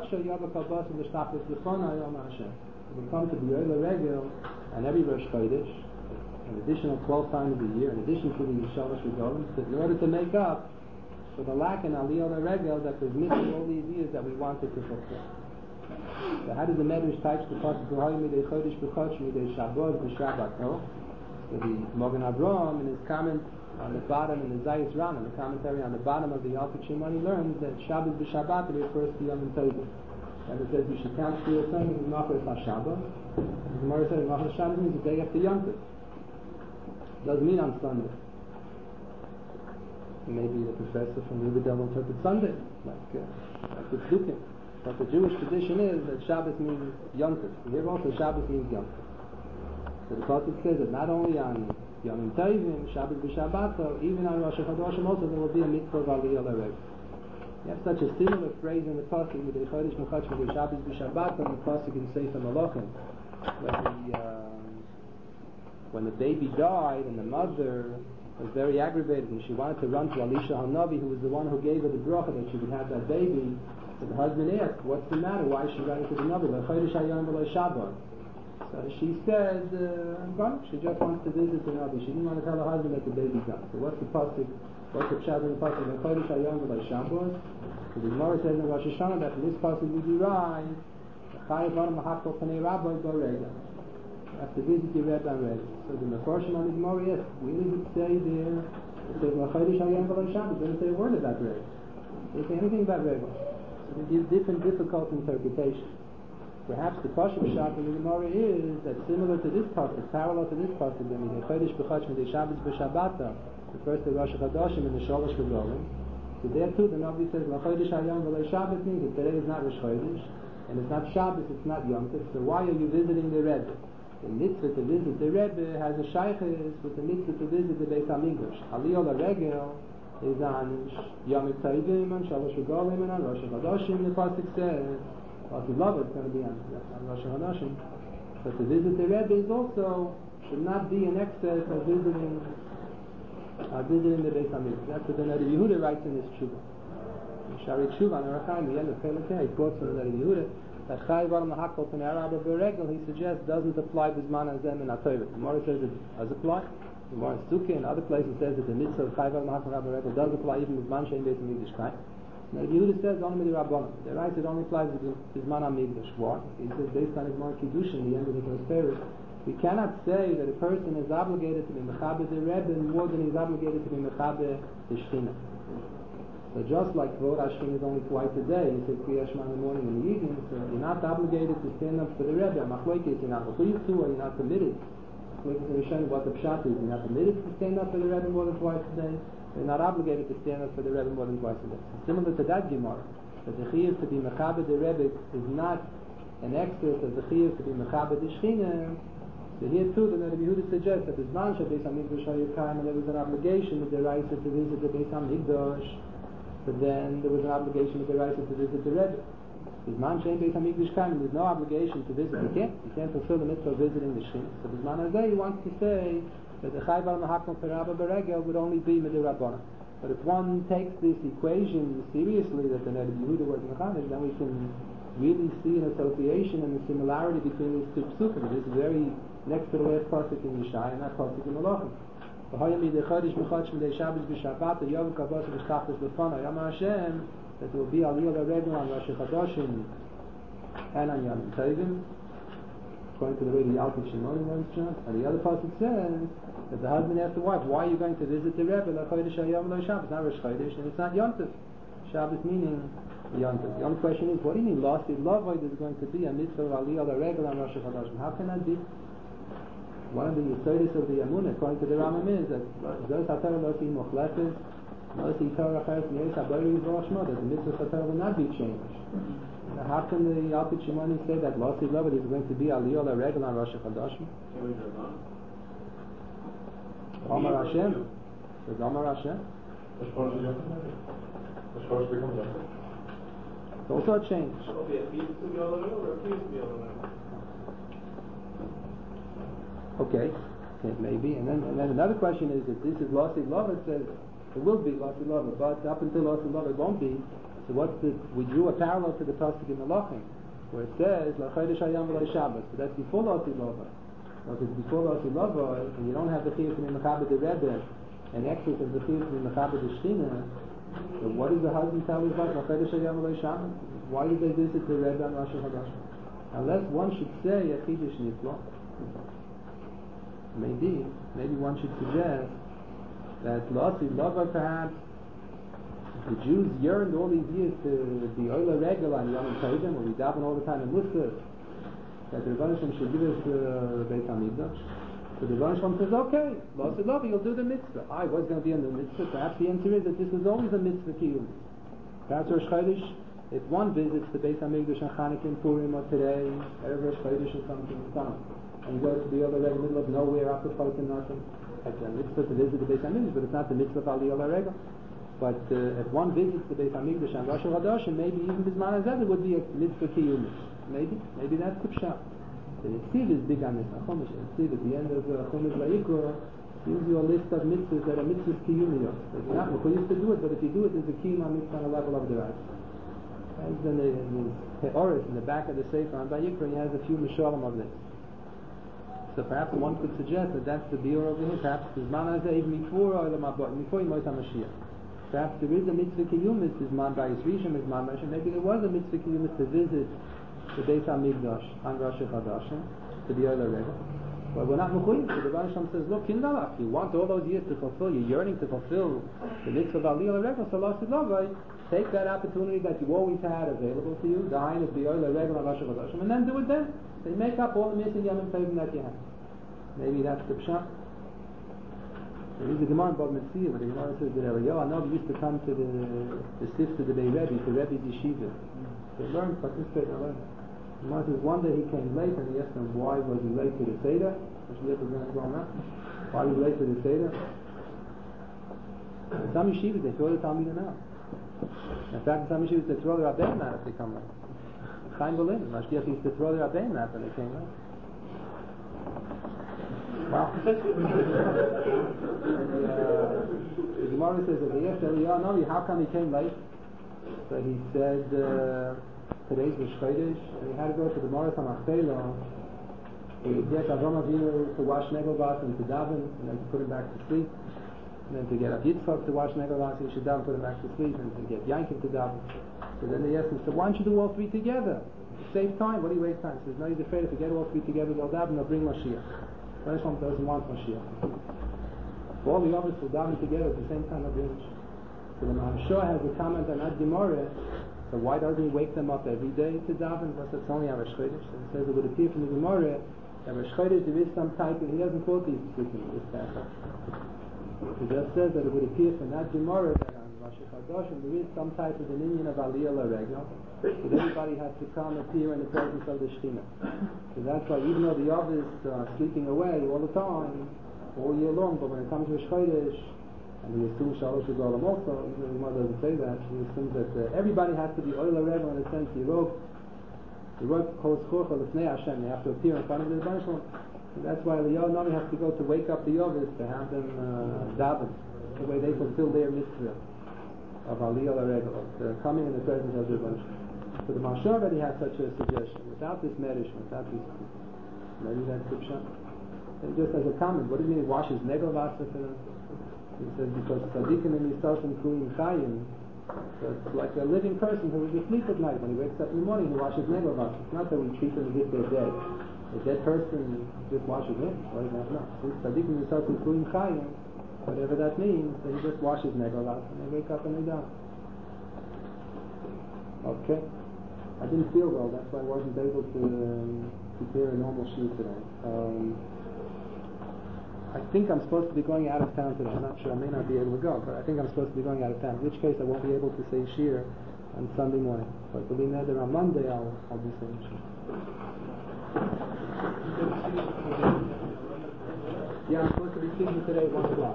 Regel on every Rosh Chodesh, an additional 12 times a year, in addition to the Shalosh Regalim, in order to make up for the lack in Aliyah Regel that was missing all these years that we wanted to fulfill. So how does the Medrash touch the pasuk Midei Chodesh B'Chodesh Midei Shabbos B'Shabbat? So the Magen Avraham in his comment on the bottom in the Zayis Rana, the commentary on the bottom of the Yalkut Shimoni learns that Shabbos B'Shabbat refers to Yom Tovim. And it says you should count for your son as Machos HaShabbos. The Gemara says Machos HaShabbos means the day after Yom Tov. Doesn't mean on Sunday. Maybe the professor from Riverdale will interpret Sunday like the Psukim. But the Jewish tradition is that Shabbos means Yom Tov. Here also Shabbos means Yom Tov. So the Pasuk says that not only on Yom Tovim, Shabbos B'Shabbat, even on Rosh Hashanah also there will be a mitzvah of Aliyah L'Regel. You have such a similar phrase in the Pasuk, Midei Chodesh B'Chodesh Midei Shabbos B'Shabbat, on the Pasuk in Sefer Malachim, when the baby died and the mother was very aggravated and she wanted to run to Elisha Hanavi, who was the one who gave her the bracha that she would have that baby. So the husband asked, "What's the matter? Why is she running to the Navi? So she said, she just wants to visit the Navi. She didn't want to tell her husband that the baby's gone. So what's the pasuk? What's the pshat in the pasuk? So the Gemara says in Rosh Hashanah that from this pasuk we derive have to visit your Rebbe on Rebbe. So the Mefarshim on the Gemara, yes, we would say there, it says L'chodesh hayom v'lo Shabbos. They didn't say a word about Rebbe. They didn't say anything about Rebbe. So they give different difficult interpretations. Perhaps the Pashut Pshat in the Gemara is that similar to this pasuk, parallel to this pasuk, the Chodesh B'Chodesh Midei Shabbos B'Shabbata, refers to Rosh Chodashim and the Sholosh V'Golim. So there too, the Navi says, L'Chodesh Hayom V'Lo Shabbos means that today is not Rosh Chodesh, and it's not Shabbos, it's not Yom Tov. So why are you visiting the Rebbe? The mitzvah to visit the Rebbe has a shaykhis with the mitzvah to visit the Beit HaMikdash. Aliyah L'Regel is on Yom Tovim, on Sholosh V'Golim, and on Rosh Chodashim. The pasuk says, Lasi Lava is going to be on Rosh Hashanah, but to visit the Rebbe is also should not be in excess of visiting the Beis Hamikdash. That's what the Rebbe Yehuda writes in his Tshuva. Shari Tshuva on Arachaim, the end of Pelekei, he quotes from the Rebbe Yehuda that Chai Varam Hakol Pen Arab Beregel, he suggests doesn't apply Bisman Azem in Atayvah. The Gemara says it does apply. The Gemara in Sukkah and other places says that the mitzvah of Chai Varam Hakol Beregel does apply even Bisman Shein Beis Hamikdash Kai. Now, Yehuda says only the Rabbanim. They write it only applies to Bisman HaMikdash. Why? He says based on his Mar Kiddushin, the end of the first period, we cannot say that a person is obligated to be mechaber the Rebbe more than he's obligated to be mechaber the Shechina. So just like Kvod HaShechina is only twice a day, you say Kriyat Shema in the morning and the evening, so you're not obligated to stand up for the Rebbe. Machlokes, you're not mechuyev to, or you're not permitted. Machlokes in Rishonim, what the pshat is, you're not permitted to stand up for the Rebbe more than twice a day. They're not obligated to stand up for the Rebbe more than twice a day. So similar to that Gemara, that the chiyuv to be mechaber the Rebbe is not an excess of the chiyuv to be mechaber the Shechina. So here too, the Rebbe Yehuda suggests that the Zman Shel Beis Hamikdash Hayakayim, and there was an obligation of the Raisa to visit the Beis Hamikdash, but then there was an obligation of the Raisa to visit the Rebbe. The Zman Shel Beis Hamikdash Kayim, there's no obligation to visit. You can't fulfill the mitzvah of visiting the Shechina. So the Zman Hazeh wants to say that the Chai Varam Hakol Pen Arab Beregel would only be Midirabbanan. But if one takes this equation seriously that the Rebbe Yehuda was Mechanic, then we can really see an association and a similarity between these two psukim. This is very next to the last pasuk in Yeshaya and that pasuk in Malachim. That there will be Aliyah L'Regel on Rosh Chodashim and on Yom Tovim, according to the way the Alpha Shimon runs, and the other pasuk says that the husband asked the wife, why are you going to visit the Rebbe? L'Chodesh Hayom Lo Shabbos, not Rosh Chodesh, and it's not Yom Tov. Shabbos meaning Yom Tov. The only question is, what do you mean, Lasi Lavoid is going to be a mitzvah of Aliyah L'Regel on Rosh Chodashim? How can that be? One of the Yesodis of the Yamunah, according to the Rambam, is that Zos HaTorah Lasi Mochlefes, Lasi Torah Cheres Me'ez HaBoyer Yisrael Shmo, that the mitzvah of HaTorah will not be changed. How can the Alpha Shimoni say that Lasi Lavoid is going to be Aliyah L'Regel on Rosh Chodashim? Omar Hashem. Says Omar Hashem. It's also a change. Okay, maybe. And then another question is that this is Lasi Lava. It says it will be Lasi Lava, but up until Lasi Lava it won't be. So we drew a parallel to the pasuk in Malachim, where it says L'Chodesh Hayom V'Lo Shabbos, but that's before Lasi Lava. If it's before Lasi Lava, and you don't have the chiyuv to be mechaber the Rebbe, and excess of the chiyuv to be mechaber the Shechina, so what does the husband tell his wife? L'Chodesh Hayom V'Lo Shabbos. Why did they visit the Rebbe on Rosh Hashanah? Unless one should say a Chiddush Niflo, maybe one should suggest that Lasi Lava perhaps the Jews yearned all these years to be Oila Regel on Yom Tovim, or we daven all the time in Musaf, that the Rebbeinu Shem should give us Beit HaMikdash. So the Rebbeinu Shem says, okay, Lasi Lava, you'll do the mitzvah. I was going to be in the mitzvah. Perhaps the answer is that this was always a mitzvah kiyum. Perhaps Rosh Chodesh, if one visits the Beit HaMikdash on Chanukah and Purim or today, Erev Rosh Chodesh or something, and goes to the other in the middle of nowhere, apropos to nothing, it's a mitzvah to visit the Beit HaMikdash, but it's not the mitzvah of Aliyah L'Regel. But if one visits the Beit HaMikdash on Rosh Hashanah, maybe even Bisman Hazeh would be a mitzvah kiyum. Maybe that's the pshat. The Yetziv is big on this. The Yetziv at the end of Chumash Vayikra gives you a list of mitzvahs that are mitzvahs kiyumiyot. You're not required to do it, but if you do it, there's a kiyum on mitzvah on a level of the right. And then the Oris in the back of the Sefer on Vayikra, he has a few mishalim of this. So perhaps one could suggest that that's the biur over here. Perhaps Bisman Hazeh even before Yemot HaMashiach. Perhaps there is a mitzvah kiyumis, Bisman Bayis Rishon, Bisman Mashim. Maybe there was a mitzvah kiyumis to visit the Beit HaMikdash on Rosh Hashanah to be Oila Regel. But we're not mechuyev. So the Rebbeinu Shalom says, look, kindalach, you want all those years to fulfill, you're yearning to fulfill the mitzvah of aliyah l'regel, so lasid lovay, take that opportunity that you always had available to you, dahin of the oil l'regel of Asher Chadashim, and then do it then. They make up all the missing yamim tovim that you have. Maybe that's the pshat. There is a Gemara in Bab Metzia, where the Gemara says that Eliyahu Hanavi used to come to the sif to the Bei Rebbe, to Rebbe's yeshiva. They learned, participate in learning. The Gemara says one day he came late and he asked him why was he late to the Seder. Why was he late to the Seder? In some yeshivas they throw the Talmidim out. In fact, in some yeshivas they throw the Rabbeim out if they come late. Chaim Berlin, Mashgiach used to throw the Rabbeim out when they came late. Wow. The Gemara says that they asked Eliyahu Hanavi how come he came late. So he said today's Rosh Chodesh and he had to go to the Moras HaMachpelah to get Avram Avinu to wash Negovas and to daven and then to put him back to sleep, and then to get Yitzchak to wash Negovas and he should daven, put him back to sleep, and to get Yankiv to daven. So then they asked him, so why don't you do all three together? Save time. What do you waste time? He says, no, he's afraid if we get all three together they'll daven, they'll bring Mashiach. Hashem doesn't want Mashiach. All the others will daven together at the same time of Yiddish. So the Mahamshah has a comment on that Gemara. So why doesn't he wake them up every day to daven? Because it's only Rosh Chodesh. So it says it would appear from the Gemara that Rosh Chodesh there is some type of, he doesn't quote these statements, this passage. He just says that it would appear from that Gemara that on Rosh Chodesh there is some type of an Indian of Aliyah L'Regel, that everybody has to come appear in the presence of the Shekhinah. So that's why even though the others are sleeping away all the time, all year long, but when it comes to Rosh Chodesh, and we assume Shalosh Regalim also, even though the Gemara doesn't say that, we assume that everybody has to be Oil L'Regel in a sense. You wrote Kol Schorcha L'Fnei Hashem, they have to appear in front of the Rebbeinu Shalom. So that's why Eliyahu Hanavi has to go to wake up the others to have them daven, the way they fulfill their mitzvah of Aliyah L'Regel, of coming in the presence of the Rebbeinu Shalom. So the Mashal already has such a suggestion. Without this medish, without these, maybe that's the pshat. And just as a comment, what do you mean he washes negel vasa for them? He says because tzaddikim and yisafim kulim chayim. So it's like a living person who is asleep at night. When he wakes up in the morning, he washes negel vasa. It's not that we treat them as if they're dead. A dead person just washes him. Right? No. Tzaddikim and yisafim kulim chayim. Whatever that means, then he just washes negel vasa and they wake up and they die. Okay. I didn't feel well, that's why I wasn't able to prepare a normal sheet today. I think I'm supposed to be going out of town today. I'm not sure, I may not be able to go, but I think I'm supposed to be going out of town, in which case I won't be able to say shir on Sunday morning. But to be nether on Monday, I'll be saying shir. Yeah, I'm supposed to be speaking today at 1 o'clock.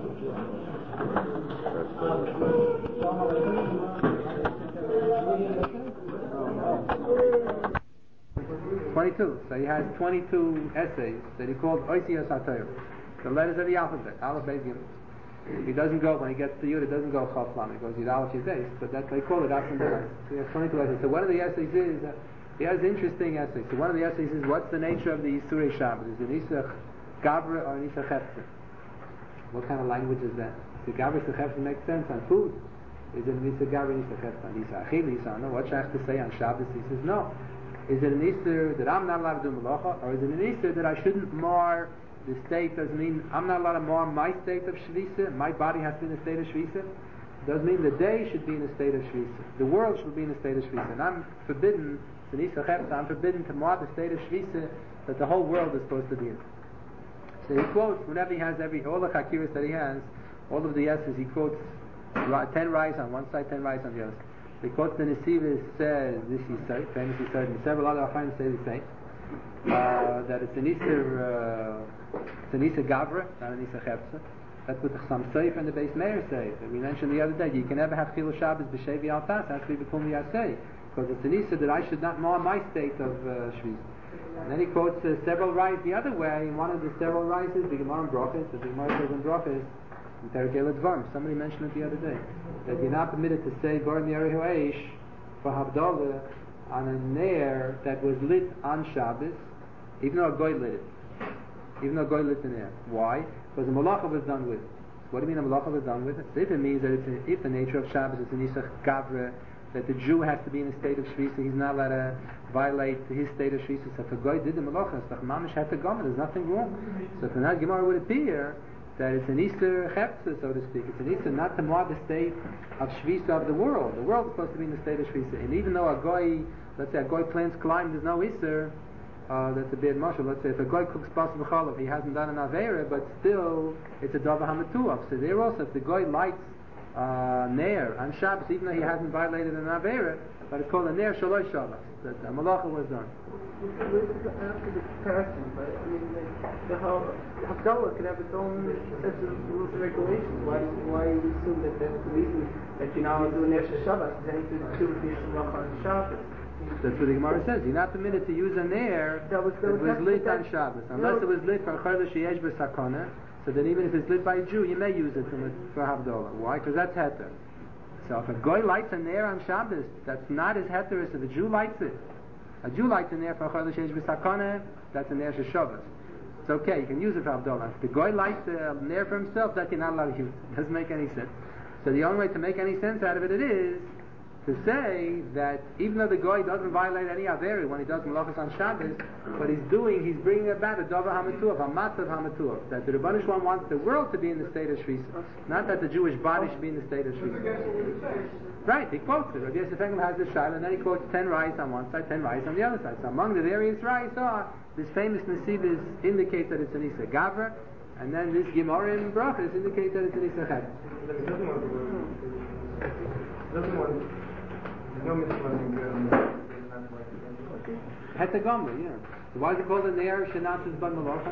22. So he has 22 essays that he called Oisiyas HaTorah, the letters of the alphabet, Aleph, Beis, Gimel. He doesn't go, when he gets to Yud, it doesn't go Chaf Lam, it goes Yud Aleph, Yud Beis, but that's what they call it, Aleph and Beis. So he has 22 essays. So one of the essays is, he has interesting essays. So one of the essays is, what's the nature of the Yisurei Shabbos? Is it Nisach Gavra or Nisach Hefzer? What kind of language is that? The Gavra Nisach Hefzer makes sense on food. Is it Nisach Gavra Nisach Hefzer? Nisach Achil, Nisach no. What should I have to say on Shabbos? He says no. Is it an Easter that I'm not allowed to do Malacha, or is it an Easter that I shouldn't mar the state? Doesn't mean I'm not allowed to mar my state of Shvisa. My body has to be in a state of Shvisa. Doesn't mean the day should be in a state of Shvisa. The world should be in a state of Shvisa. And I'm forbidden, I'm forbidden to mar the state of Shvisa that the whole world is supposed to be in. So he quotes, whenever he has all the chakiras that he has, all of the essays, he quotes 10 rise on one side, 10 rise on the other. He quotes the Nesivis says this Yisai, famous Yisai, and several other Achayim say the same. That it's an Easter Gavra, not an Easter Chepsa. That's what the Chassam Sofer and the Beis Meir say. That we mentioned the other day. You can never have Chilul Shabbos b'Shevi Al Tas. It has to be b'Kum Yasei, because it's an Easter that I should not mar my state of Shviz. And then he quotes several rights the other way. One of the several rights is the Gemara in Brachos. The Gemara says in Brachos, in Perkei Dvarim. Somebody mentioned it the other day, that you're not permitted to say Bar Mi'arihu Eish for Havdalah on a Ner that was lit on Shabbos, even though a Goy lit it. Even though a Goy lit the Ner. Why? Because the Malacha was done with it. So what do you mean the Malacha was done with it? So if it means that if the nature of Shabbos is an Isach Gavra, that the Jew has to be in a state of shvisa. He's not allowed to violate his state of shvisa. So if a guy did the malacha, it's like mamish had to gama. There's nothing wrong. So for that Gemara would appear that it's an Easter chepsa, so to speak. It's an Easter not to mar the state of shvisa of the world. The world is supposed to be in the state of shvisa, and even though a guy, let's say a guy plants climb, there's no Easter. That's a bad marshal. Let's say if a guy cooks bas b'chalav, he hasn't done an avera, but still it's a davar hamatuach. So there also, if the guy lights ner on Shabbos, even though he hasn't violated an avera, but it's called a ner shaloi Shabbos. That the malacha was done. After the comparison, but I mean, the whole Havdalah could have its own set of rules and regulations. Why you assume that that's the reason that you're not doing ner Shabbos? Then you do the malacha on Shabbos. That's what the Gemara says. You're not permitted to use a ner that was lit on Shabbos, unless it was lit for Chodesh Sheyesh B'Sakana. So then, even if it's lit by a Jew, you may use it for Havdalah. Why? Because that's heter. So if a guy lights a ner on Shabbos, that's not as heter as if a Jew lights it. A Jew lights a ner for Chodesh Sheyesh B'Sakana. That's a ner Shabbos. It's okay. You can use it for Havdalah. If the guy lights a ner for himself, that you're not allowed to use. It doesn't make any sense. So the only way to make any sense out of it is to say that even though the guy doesn't violate any averi when he does malachas on Shabbos, what he's bringing about a davar hamatuach, a matzav hamatuach, that the Rebbeinu Shalom wants the world to be in the state of shvisa, not that the Jewish body should be in the state of shvisa. Right, he quotes it. Rabbi Yosef Engel has the shaila, and then he quotes 10 rice on one side, 10 rice on the other side. So among the various rice are this famous nesivas indicates that it's an Isa Gavra, and then this Gemara in Brachas indicates that it's an Isa Chet. Hetagama, yeah. So why is it called a Ne'er Shenatzis Ban Malacha?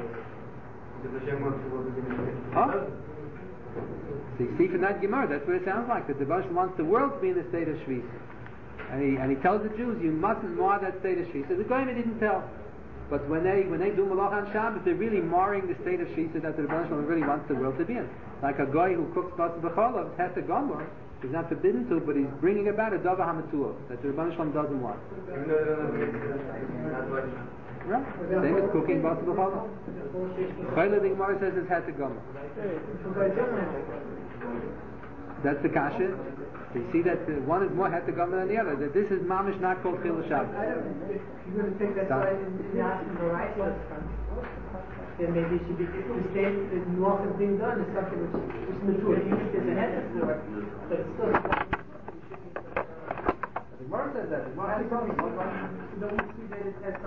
Huh? So you see from that Gemara, that's what it sounds like. That the Baruch wants the world to be in the state of Shvisa. And he tells the Jews, you mustn't mar that state of Shvisa. The Goyim didn't tell. But when they do Malacha on Shabbos, they're really marring the state of Shvisa that the Baruch really wants the world to be in. Like a guy who cooks Bas B'chalav, Hetagama, he's not forbidden to, but he's bringing about a davar hamatuah that the Rebbeinu Shalom doesn't want. Right? Same as cooking bas b'chalav. Chayla the Gemara says it's hetagama. That's the kasha. So you see that one is more hetagama than the other. That this is mamish not called chil Shabbos. You're going to take that side and ask the right one. Then maybe it should be the same. The north is being done is something which is mature. You think there's a head for it, but it's still. The Gemara says that. Don't you see that it has